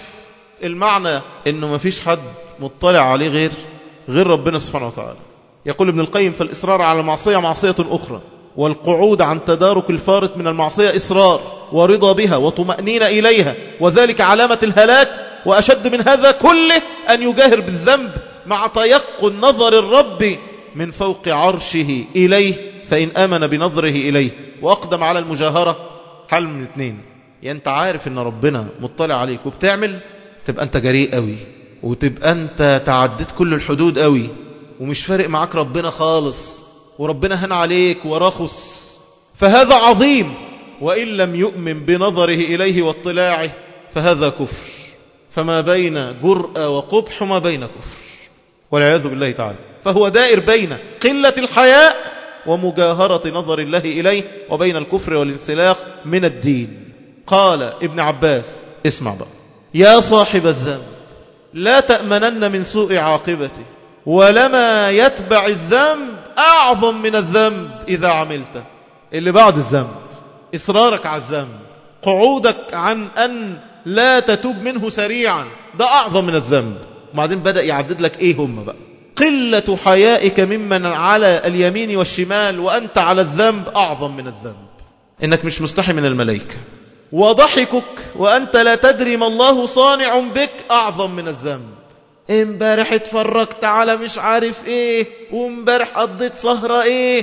المعنى إنه ما فيش حد مطلع عليه غير ربنا سبحانه وتعالى. يقول ابن القيم فالإصرار على المعصية معصية أخرى، والقعود عن تدارك الفارط من المعصية إصرار ورضا بها وطمأنين إليها، وذلك علامة الهلاك. وأشد من هذا كله أن يجاهر بالذنب مع تيقن نظر الرب من فوق عرشه إليه، فإن آمن بنظره إليه وأقدم على المجاهرة حل من اثنين: يا أنت عارف أن ربنا مطلع عليك وبتعمل، تبقى أنت جريء قوي، وتبقى أنت تعديت كل الحدود قوي، ومش فارق معاك ربنا خالص، وربنا هن عليك ورخص، فهذا عظيم. وإن لم يؤمن بنظره إليه واطلاعه فهذا كفر. فما بين جرأة وقبح وما بين كفر والعياذ بالله تعالى. فهو دائر بين قلة الحياء ومجاهرة نظر الله إليه وبين الكفر والانسلاخ من الدين. قال ابن عباس اسمع بقى: يا صاحب الذنب لا تأمنن من سوء عاقبته، ولما يتبع الذنب أعظم من الذنب إذا عملته. اللي بعد الذنب إصرارك على الذنب، قعودك عن أن لا تتوب منه سريعا، ده أعظم من الذنب. وبعدين بدأ يعدد لك إيه هم بقى: قلة حيائك ممن على اليمين والشمال وأنت على الذنب أعظم من الذنب، إنك مش مستحي من الملائكة، وضحكك وأنت لا تدري ما الله صانع بك أعظم من الذنب. امبارح اتفرجت على مش عارف ايه، وامبارح قضيت سهرة ايه،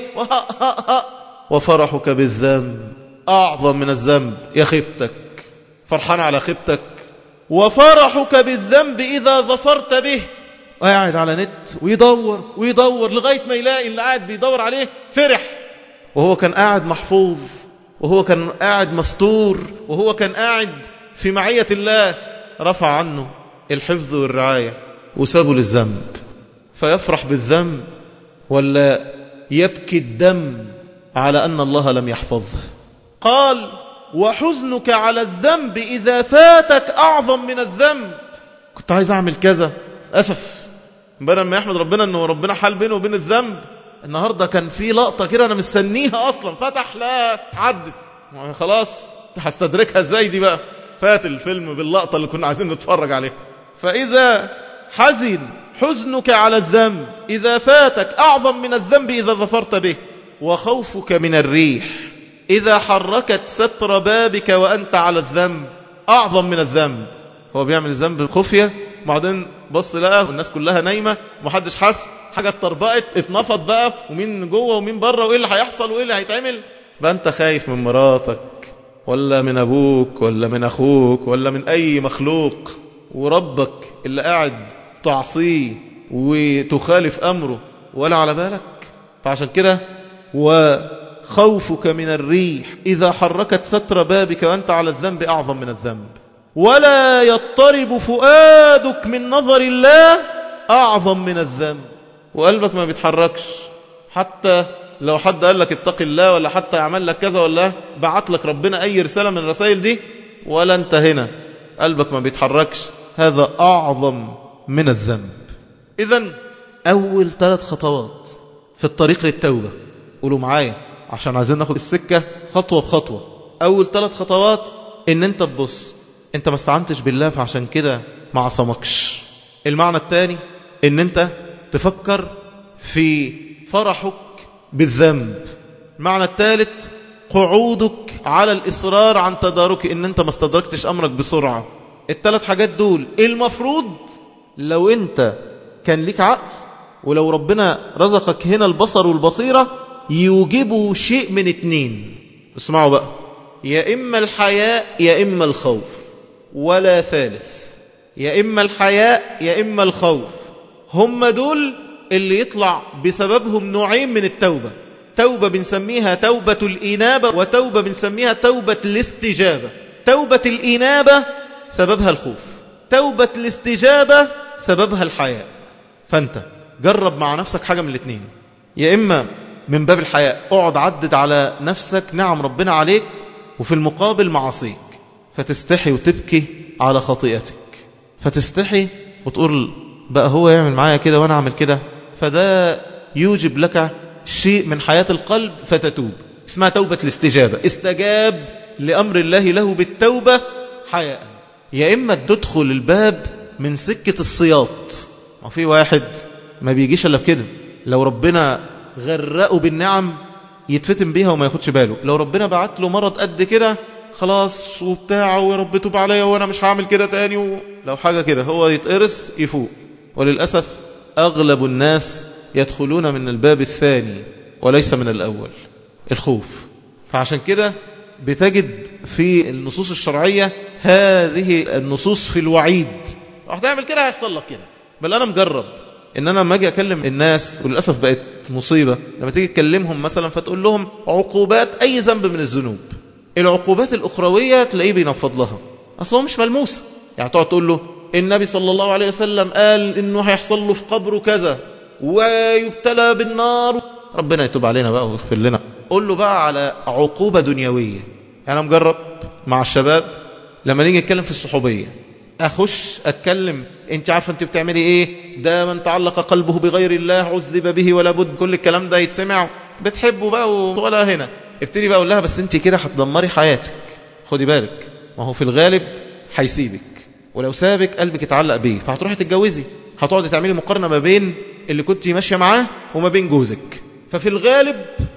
وفرحك بالذنب أعظم من الذنب. يا خيبتك، فرحان على خيبتك. وفرحك بالذنب إذا ظفرت به، قاعد على نت ويدور لغاية ما يلاقي اللي قاعد بيدور عليه فرح، وهو كان قاعد محفوظ، وهو كان قاعد مستور، وهو كان قاعد في معية الله، رفع عنه الحفظ والرعاية وسابه للذنب. فيفرح بالذنب ولا يبكي الدم على أن الله لم يحفظه؟ قال: وحزنك على الذنب إذا فاتك أعظم من الذنب. كنت عايز أعمل كذا، أسف، بدل ما يحمد ربنا أنه ربنا حال بينه وبين الذنب، النهاردة كان في لقطة كده أنا مستنيها أصلا، فتح لا عدت، خلاص هستدركها ازاي دي بقى، فات الفيلم باللقطة اللي كنا عايزين نتفرج عليها. فإذا حزنك على الذنب إذا فاتك أعظم من الذنب إذا ظفرت به. وخوفك من الريح إذا حركت ستر بابك وأنت على الذنب أعظم من الذنب. هو بيعمل الذنب خفية، بعدين بص لقى والناس كلها نايمة ومحدش حس، حاجة اتطربقت اتنفض بقى، ومين جوه ومين بره، وإيه اللي هيحصل وإيه اللي هيتعمل بقى. أنت خايف من مراتك ولا من أبوك ولا من أخوك ولا من أي مخلوق، وربك اللي قاعد تعصيه وتخالف أمره ولا على بالك. فعشان كده وخوفك من الريح إذا حركت ستر بابك وأنت على الذنب أعظم من الذنب. ولا يضطرب فؤادك من نظر الله أعظم من الذنب. وقلبك ما بيتحركش حتى لو حد قال لك اتق الله، ولا حتى يعمل لك كذا، ولا بعت لك ربنا أي رسالة من الرسائل دي، ولا أنت هنا قلبك ما بيتحركش، هذا أعظم من الذنب. إذن أول 3 خطوات في الطريق للتوبة، قولوا معايا عشان عايزين ناخد السكة خطوة بخطوة. أول 3 خطوات إن أنت تبص أنت ما استعنتش بالله، فعشان كده ما عصمكش. المعنى الثاني إن أنت تفكر في فرحك بالذنب. المعنى الثالث قعودك على الإصرار عن تدارك، إن أنت ما استدركتش أمرك بسرعة. ال3 حاجات دول المفروض لو أنت كان ليك عقل، ولو ربنا رزقك هنا البصر والبصيرة، يوجبوا شيء من 2. اسمعوا بقى: يا إما الحياء يا إما الخوف، ولا ثالث. يا إما الحياء يا إما الخوف، هم دول اللي يطلع بسببهم نوعين من التوبة. توبة بنسميها توبة الإنابة، وتوبة بنسميها توبة الاستجابة. توبة الإنابة سببها الخوف، توبة الاستجابة سببها الحياء. فأنت جرب مع نفسك حاجة من 2، يا إما من باب الحياء اقعد عدد على نفسك نعم ربنا عليك، وفي المقابل معاصيك، فتستحي وتبكي على خطيئتك، فتستحي وتقول بقى هو يعمل معايا كده وأنا أعمل كده، فده يوجب لك شيء من حياة القلب فتتوب. اسمها توبة الاستجابة، استجاب لأمر الله له بالتوبة حياء. يا إما تدخل الباب من سكة الصياط. وفي واحد ما بيجيش إلا بكده، لو ربنا غرقه بالنعم يتفتن بيها وما ياخدش باله، لو ربنا بعت له مرض قد كده خلاص وبتاعه ويا رب توب عليا وانا مش هعمل كده تاني، لو حاجة كده هو يتقرس يفوق. وللأسف أغلب الناس يدخلون من الباب الثاني وليس من الأول، الخوف. فعشان كده بتجد في النصوص الشرعية هذه النصوص في الوعيد، راح تعمل كده هيحصل لك كده. بل أنا مجرب إن أنا لما أجي أكلم الناس، وللأسف بقت مصيبة لما تيجي تكلمهم مثلا فتقول لهم عقوبات أي ذنب من الذنوب، العقوبات الأخروية تلاقيه بينفض لها، أصلا مش ملموسة. يعني تقعد تقول له النبي صلى الله عليه وسلم قال إنه هيحصل له في قبره كذا ويبتلى بالنار، ربنا يتوب علينا بقى ويغفر لنا. قول له بقى على عقوبة دنيوية. أنا مجرب مع الشباب لما نيجي نتكلم في الصحوبية، أخش أتكلم أنت عارفة أنت بتعملي إيه، ده من تعلق قلبه بغير الله عذب به ولا بد، كل الكلام ده يتسمع، بتحبه بقى ولا هنا. ابتدي بقى أقول لها بس أنت كده هتدمري حياتك، خدي بالك، ما هو في الغالب هيسيبك، ولو سابك قلبك يتعلق بيه فهتروحي تتجوزي، هتقعدي تعملي مقارنة ما بين اللي كنت ماشية معاه وما بين جوزك، ففي الغالب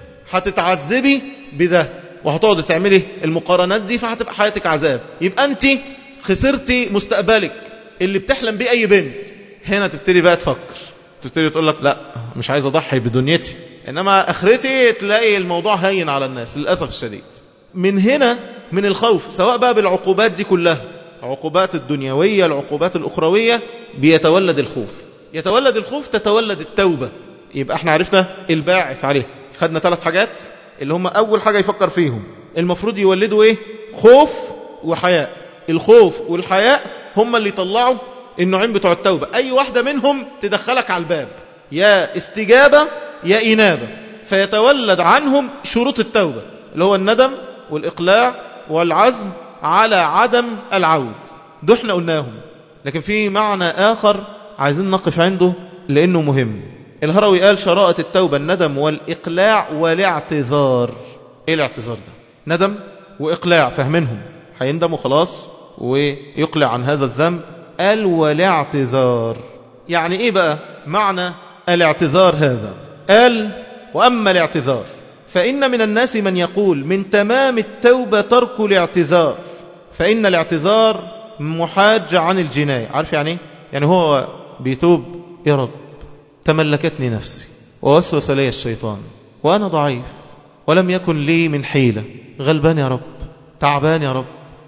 هتتعذبي بده وهتقعدي تعملي المقارنات دي، فهتبقى حياتك عذاب. يبقى أنت خسرتي مستقبلك اللي بتحلم بيه أي بنت. هنا تبتدي بقى تفكر، تبتدي تقول لك لا مش عايز أضحي بدنيتي، إنما آخرتي تلاقي الموضوع هين على الناس للأسف الشديد. من هنا من الخوف، سواء بقى بالعقوبات دي كلها، عقوبات الدنيوية العقوبات الأخروية، بيتولد الخوف. يتولد الخوف تتولد التوبة. يبقى احنا عرفنا الباعث عليه، خدنا 3 حاجات اللي هم أول حاجة يفكر فيهم المفروض يولدوا ايه؟ خوف وحياء. الخوف والحياء هم اللي يطلعوا النوعين بتوع التوبة. أي واحدة منهم تدخلك على الباب، يا استجابة يا إنابة، فيتولد عنهم شروط التوبة اللي هو الندم والإقلاع والعزم على عدم العود. ده احنا قلناهم، لكن في معنى آخر عايزين نقف عنده لأنه مهم. الهروي قال شرائط التوبة الندم والإقلاع والاعتذار. ايه الاعتذار ده؟ ندم وإقلاع فهمنهم، هيندم وخلاص ويقلع عن هذا الذنب. قال والاعتذار يعني ايه بقى معنى الاعتذار هذا؟ قال وأما الاعتذار فإن من الناس من يقول من تمام التوبة ترك الاعتذار، فإن الاعتذار محاج عن الجناية. عارف يعني ايه؟ يعني هو بيتوب، يا رب تملكتني نفسي ووسوس لي الشيطان وأنا ضعيف ولم يكن لي من حيلة، غلبان يا رب، تعبان يا رب،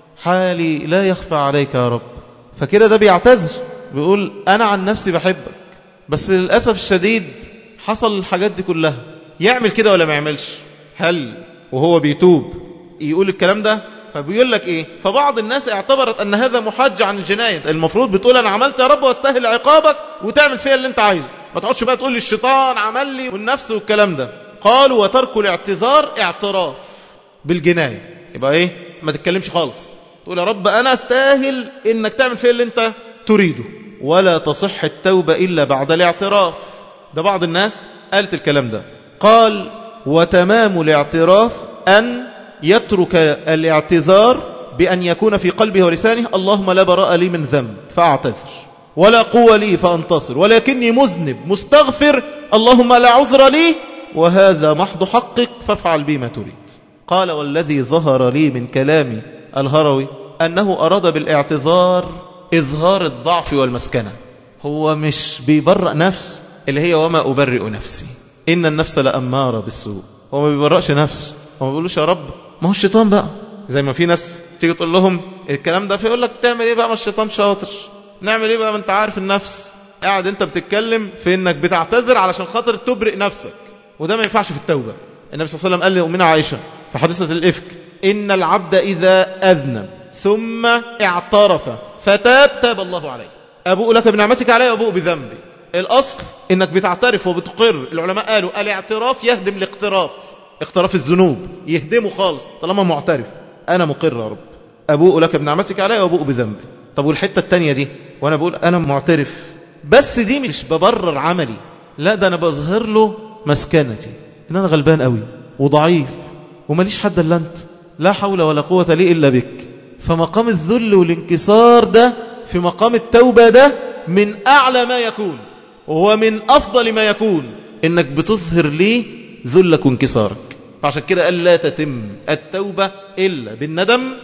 حالي لا يخفى عليك يا رب. فكده ده بيعتذر، بيقول أنا عن نفسي بحبك، بس للأسف الشديد حصل الحاجات دي كلها. يعمل كده ولا ما يعملش؟ هل وهو بيتوب يقول الكلام ده؟ فبيقول لك ايه؟ فبعض الناس اعتبرت ان هذا محج عن الجناية. المفروض بتقول انا عملت يا رب واستاهل عقابك وتعمل فيها اللي انت عايزه، ما تقعدش بقى تقول لي الشيطان عمل لي والنفس والكلام ده. قالوا وترك الاعتذار اعتراف بالجناية. يبقى ايه؟ ما تتكلمش خالص، تقول يا رب انا استاهل انك تعمل فيها اللي انت تريده. ولا تصح التوبة الا بعد الاعتراف. ده بعض الناس قالت الكلام ده. قال وتمام الاعتراف أن يترك الاعتذار بأن يكون في قلبه ولسانه اللهم لا براء لي من ذنب فأعتذر، ولا قوة لي فأنتصر، ولكني مذنب مستغفر، اللهم لا عذر لي وهذا محض حقك فافعل بي ما تريد. قال والذي ظهر لي من كلام الهروي أنه أراد بالاعتذار إظهار الضعف والمسكنة. هو مش بيبرأ نفسه اللي هي وما أبرئ نفسي إن النفس لأمارة بالسوء. هو ما بيبرأش نفسه، هو ما بيقولوش يا رب ما هو الشيطان بقى. زي ما في ناس تيجي تقول لهم الكلام ده فيقول لك تعمل ايه بقى ما الشيطان شاطر، نعمل ايه بقى ما انت عارف النفس. قاعد انت بتتكلم في انك بتعتذر علشان خاطر تبرئ نفسك، وده ما ينفعش في التوبة. النبي صلى الله عليه وسلم قال لأمنا عائشة في حادثة الإفك إن العبد إذا أذنب ثم اعترف فتاب تاب الله عليه. أبوء لك بنعمتك علي وأبوء بذنبي. الأصل إنك بتعترف وبتقر. العلماء قالوا الاعتراف يهدم الاقتراف، اقتراف الذنوب يهدمه خالص طالما معترف. أنا مقر يا رب، أبوء لك بنعمتك علي وأبوء بذنبي. طب والحتة التانية دي وأنا بقول أنا معترف، بس دي مش ببرر عملي، لا ده أنا بظهر له مسكنتي إن أنا غلبان قوي وضعيف وماليش حد إلا أنت، لا حول ولا قوة لي إلا بك. فمقام الذل والانكسار ده في مقام التوبة ده من أعلى ما يكون ومن أفضل ما يكون، إنك بتظهر لي ذلك وانكسارك. فعشان كده قال لا تتم التوبة إلا بالندم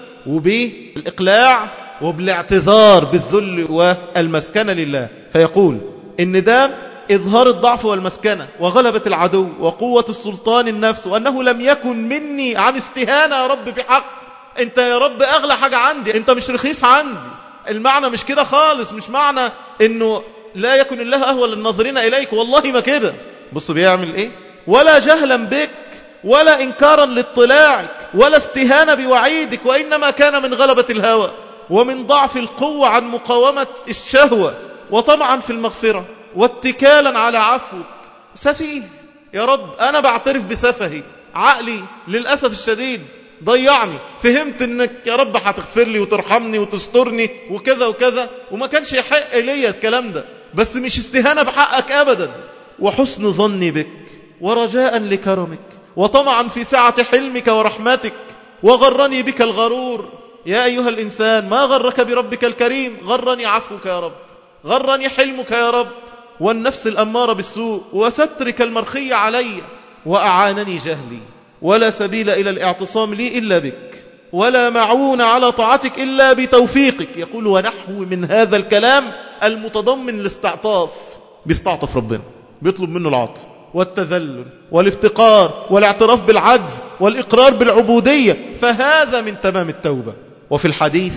وبالإقلاع وبالاعتذار بالذل والمسكنة لله. فيقول إن ده إظهار الضعف والمسكنة وغلبة العدو وقوة السلطان النفس، وأنه لم يكن مني عن استهانة يا رب بحق. أنت يا رب أغلى حاجة عندي، أنت مش رخيص عندي. المعنى مش كده خالص، مش معنى أنه لا يكن الله أهوى للناظرين إليك، والله ما كده. بص بيعمل إيه؟ ولا جهلا بك ولا إنكارا لاطلاعك ولا استهانة بوعيدك، وإنما كان من غلبة الهوى. ومن ضعف القوة عن مقاومة الشهوة، وطمعا في المغفرة، واتكالا على عفوك. سفيه يا رب، أنا بعترف بسفهي، عقلي للأسف الشديد ضيعني، فهمت أنك يا رب هتغفر لي وترحمني وتسترني وكذا وكذا، وما كانش يحق لي الكلام ده، بس مش استهانة بحقك أبدا. وحسن ظني بك، ورجاء لكرمك، وطمعا في سعة حلمك ورحمتك، وغرني بك الغرور. يا أيها الإنسان ما غرك بربك الكريم؟ غرني عفوك يا رب، غرني حلمك يا رب، والنفس الأمارة بالسوء، وسترك المرخي علي، وأعانني جهلي، ولا سبيل إلى الاعتصام لي إلا بك، ولا معون على طاعتك إلا بتوفيقك. يقول ونحو من هذا الكلام المتضمن الاستعطاف، بيستعطف ربنا، بيطلب منه العطف والتذلل والافتقار والاعتراف بالعجز والإقرار بالعبودية، فهذا من تمام التوبة. وفي الحديث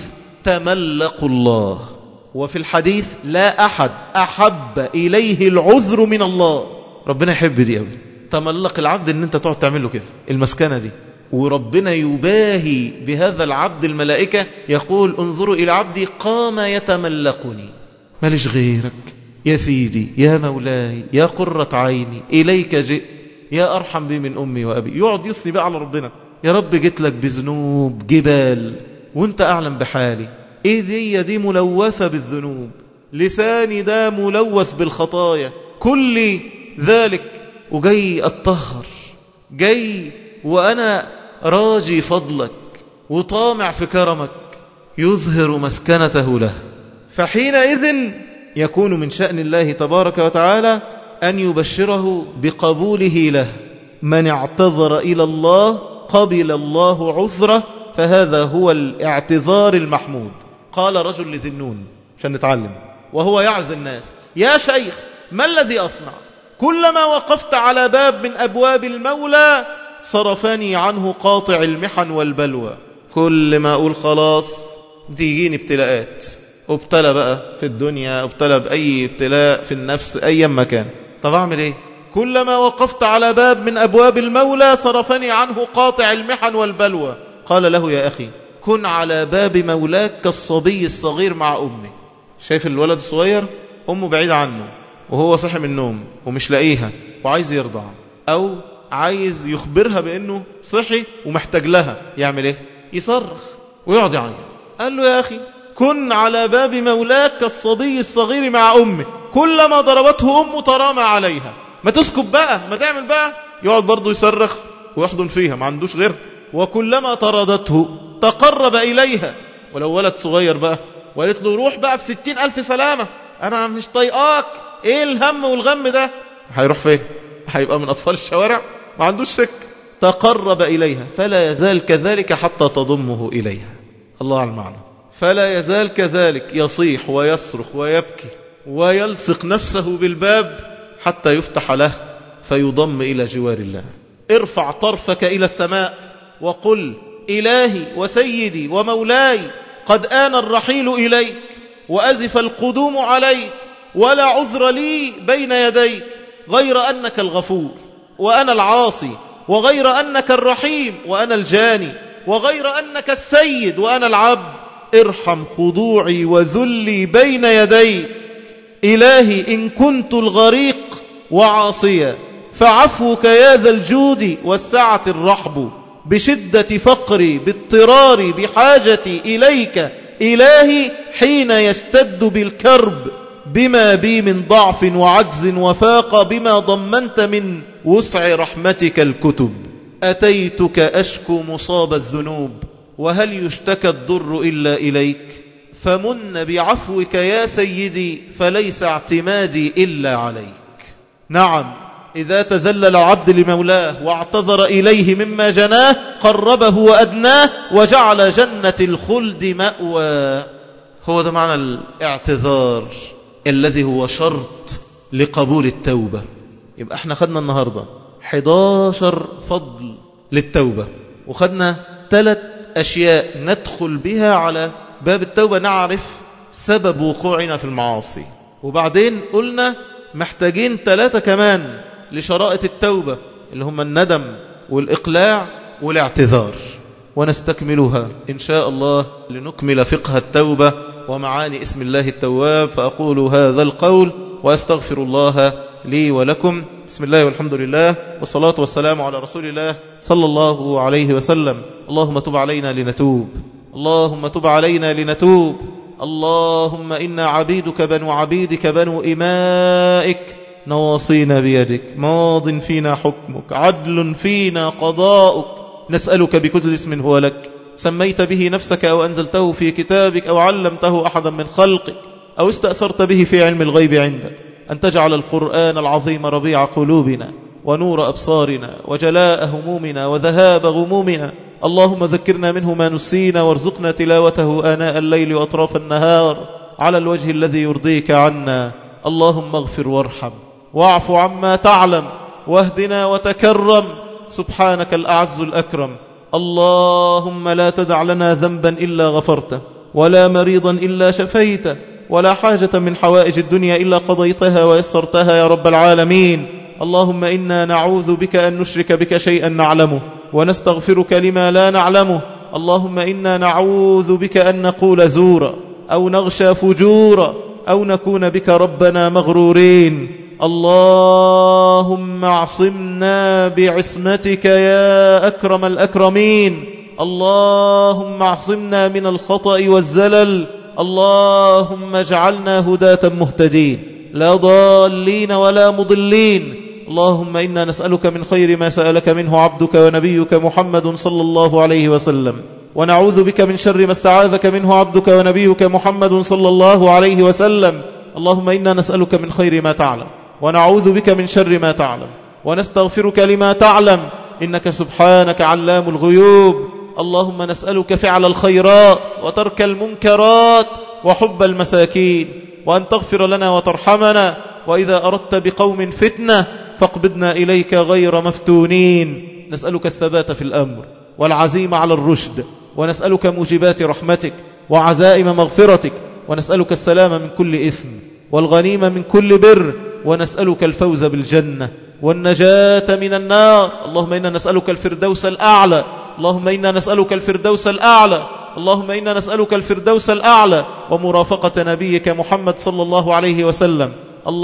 تملقوا الله، وفي الحديث لا أحد أحب إليه العذر من الله. ربنا يحب دي قوي، تملق العبد ان انت تقعد تعمل له كده المسكنة دي، وربنا يباهي بهذا العبد. الملائكة يقول انظروا إلى عبدي قام يتملقني، ماليش غيرك يا سيدي يا مولاي يا قرة عيني، إليك جئت يا أرحم بي من أمي وأبي. يقعد يصلي بقى على ربنا، يا رب جيت لك بذنوب جبال وانت أعلم بحالي، ايدي ملوثة بالذنوب، لساني ده ملوث بالخطايا، كل ذلك وجاي أتطهر، جاي وأنا راجي فضلك وطامع في كرمك. يظهر مسكنته له، فحينئذ يكون من شأن الله تبارك وتعالى أن يبشره بقبوله له. من اعتذر إلى الله قبل الله عذره، فهذا هو الاعتذار المحمود. قال رجل لذنون عشان نتعلم وهو يعظ الناس: يا شيخ ما الذي أصنع؟ كلما وقفت على باب من أبواب المولى صرفني عنه قاطع المحن والبلوى. كل ما أقول خلاص تيجيني ابتلاءات، ابتلى بقى في الدنيا، ابتلى بأي ابتلاء في النفس، أي مكان. طب أعمل إيه؟ كلما وقفت على باب من أبواب المولى صرفني عنه قاطع المحن والبلوى. قال له: يا أخي كن على باب مولاك كالصبي الصغير مع أمه. شايف الولد الصغير أمه بعيدة عنه، وهو صحي من النوم ومش لاقيها وعايز يرضع، أو عايز يخبرها بأنه صحي ومحتاج لها، يعمل إيه؟ يصرخ ويقعد يعيط. قال له: يا أخي كن على باب مولاك كالصبي الصغير مع أمه، كلما ضربته أمه ترامى عليها. ما تسكت بقى، ما تعمل بقى. يقعد برضه يصرخ ويحضن فيها، ما عندوش غير. وكلما طردته تقرب إليها. ولو ولد صغير بقى وقالت له: روح بقى في 60,000 سلامة، أنا مش طايقاك، إيه الهم والغم ده؟ هيروح فين؟ هيبقى من أطفال الشوارع، ما عندوش سك. تقرب إليها فلا يزال كذلك حتى تضمه إليها. الله على المعنى. فلا يزال كذلك يصيح ويصرخ ويبكي ويلصق نفسه بالباب حتى يفتح له فيضم إلى جوار الله. ارفع طرفك إلى السماء وقل: إلهي وسيدي ومولاي، قد آن الرحيل إليك وأزف القدوم عليك، ولا عذر لي بين يديك غير أنك الغفور وأنا العاصي، وغير أنك الرحيم وأنا الجاني، وغير أنك السيد وأنا العبد. ارحم خضوعي وذلي بين يديك. إلهي إن كنت الغريق وعاصيا فعفوك يا ذا الجود والسعة الرحب، بشدة فقري باضطراري بحاجتي إليك إلهي، حين يشتد بالكرب بما بي من ضعف وعجز، وفاق بما ضمنت من وسع رحمتك الكتب. أتيتك أشكو مصاب الذنوب، وهل يشتكى الضر إلا إليك؟ فمن بعفوك يا سيدي، فليس اعتمادي إلا عليك. نعم، إذا تذلل العبد لمولاه واعتذر إليه مما جناه قربه وأدناه وجعل جنة الخلد مأوى. هو ده معنى الاعتذار الذي هو شرط لقبول التوبة. يبقى احنا خدنا النهاردة 11 فضل للتوبة، وخدنا 3 أشياء ندخل بها على باب التوبة، نعرف سبب وقوعنا في المعاصي. وبعدين قلنا محتاجين 3 كمان لشرائط التوبة، اللي هم الندم والإقلاع والاعتذار. ونستكملها إن شاء الله لنكمل فقه التوبة ومعاني اسم الله التواب. فأقول هذا القول وأستغفر الله لي ولكم. بسم الله والحمد لله والصلاة والسلام على رسول الله صلى الله عليه وسلم. اللهم تب علينا لنتوب، اللهم تب علينا لنتوب. اللهم إنا عبيدك بنو عبيدك بنو إمائك، نواصينا بيدك، ماض فينا حكمك، عدل فينا قضاؤك. نسألك بكل اسم هو لك سميت به نفسك أو أنزلته في كتابك أو علمته أحدا من خلقك أو استأثرت به في علم الغيب عندك، أن تجعل القرآن العظيم ربيع قلوبنا ونور أبصارنا وجلاء همومنا وذهاب غمومنا. اللهم ذكرنا منه ما نسينا وارزقنا تلاوته آناء الليل وأطراف النهار على الوجه الذي يرضيك عنا. اللهم اغفر وارحم واعف عما تعلم واهدنا وتكرم، سبحانك الأعز الأكرم. اللهم لا تدع لنا ذنبا إلا غفرته ولا مريضا إلا شفيته ولا حاجة من حوائج الدنيا إلا قضيتها ويسرتها يا رب العالمين. اللهم إنا نعوذ بك أن نشرك بك شيئا نعلمه ونستغفرك لما لا نعلمه. اللهم إنا نعوذ بك أن نقول زورا أو نغشى فجورا أو نكون بك ربنا مغرورين. اللهم اعصمنا بعصمتك يا أكرم الأكرمين. اللهم اعصمنا من الخطأ والزلل. اللهم اجعلنا هداة مهتدين لا ضالين ولا مضلين. اللهم إنا نسألك من خير ما سألك منه عبدك ونبيك محمد صلى الله عليه وسلم، ونعوذ بك من شر ما استعاذك منه عبدك ونبيك محمد صلى الله عليه وسلم. اللهم إنا نسألك من خير ما تعلم ونعوذ بك من شر ما تعلم ونستغفرك لما تعلم، إنك سبحانك علام الغيوب. اللهم نسألك فعل الخيرات وترك المنكرات وحب المساكين، وأن تغفر لنا وترحمنا، وإذا أردت بقوم فتنة فاقبضنا إليك غير مفتونين. نسألك الثبات في الأمر والعزيمة على الرشد، ونسألك موجبات رحمتك وعزائم مغفرتك، ونسألك السلام من كل إثم والغنيمة من كل بر، ونسألك الفوز بالجنة والنجاة من النار. اللهم إنا نسألك الفردوس الأعلى، اللهم إنا نسألك الفردوس الأعلى، اللهم إنا نسألك الفردوس الأعلى ومرافقة نبيك محمد صلى الله عليه وسلم.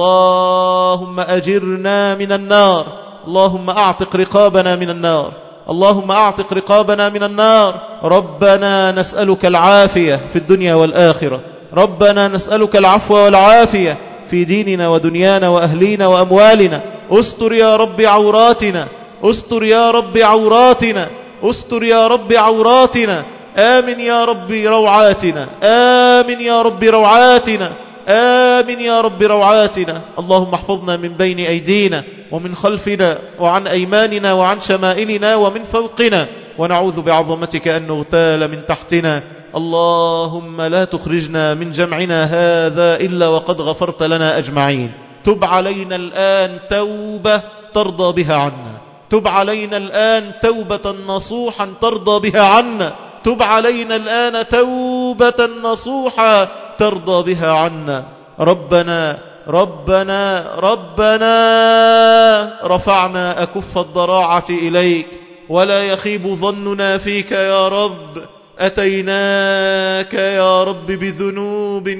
اللهم أجرنا من النار، اللهم أعتق رقابنا من النار، اللهم أعتق رقابنا من النار. ربنا نسألك العافية في الدنيا والآخرة، ربنا نسألك العفو والعافية في ديننا ودنيانا وأهلينا وأموالنا. استر يا رب عوراتنا، استر يا رب عوراتنا، استر يا رب عوراتنا. آمن يا رب روعاتنا، آمن يا رب روعاتنا، آمن يا رب روعاتنا. اللهم احفظنا من بين أيدينا ومن خلفنا وعن أيماننا وعن شمائلنا ومن فوقنا، ونعوذ بعظمتك أن نغتال من تحتنا. اللهم لا تخرجنا من جمعنا هذا إلا وقد غفرت لنا أجمعين. تب علينا الآن توبة ترضى بها عنا، تب علينا الآن توبة نصوحا ترضى بها عنا، تب علينا الآن توبة نصوحا ترضى بها عنا. ربنا ربنا ربنا رفعنا أكف الضراعة إليك ولا يخيب ظننا فيك يا رب. أتيناك يا رب بذنوب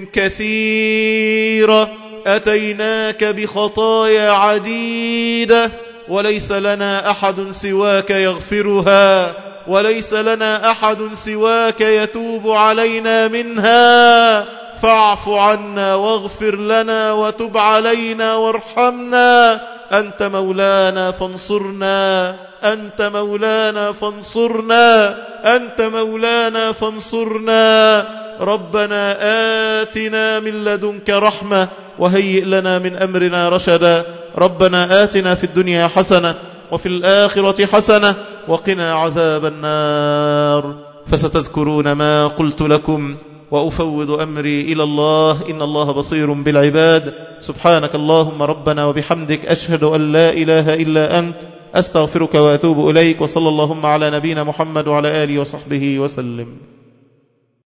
كثيرة، أتيناك بخطايا عديدة، وليس لنا أحد سواك يغفرها، وليس لنا أحد سواك يتوب علينا منها. فاعف عنا واغفر لنا وتب علينا وارحمنا. أنت مولانا فانصرنا، أنت مولانا فانصرنا، أنت مولانا فانصرنا. ربنا آتنا من لدنك رحمة وهيئ لنا من أمرنا رشدا. ربنا آتنا في الدنيا حسنة وفي الآخرة حسنة وقنا عذاب النار. فستذكرون ما قلت لكم وأفوض أمري إلى الله، إن الله بصير بالعباد. سبحانك اللهم ربنا وبحمدك، أشهد أن لا إله إلا أنت، أستغفرك وأتوب إليك. وصلى اللهم على نبينا محمد وعلى آله وصحبه وسلم.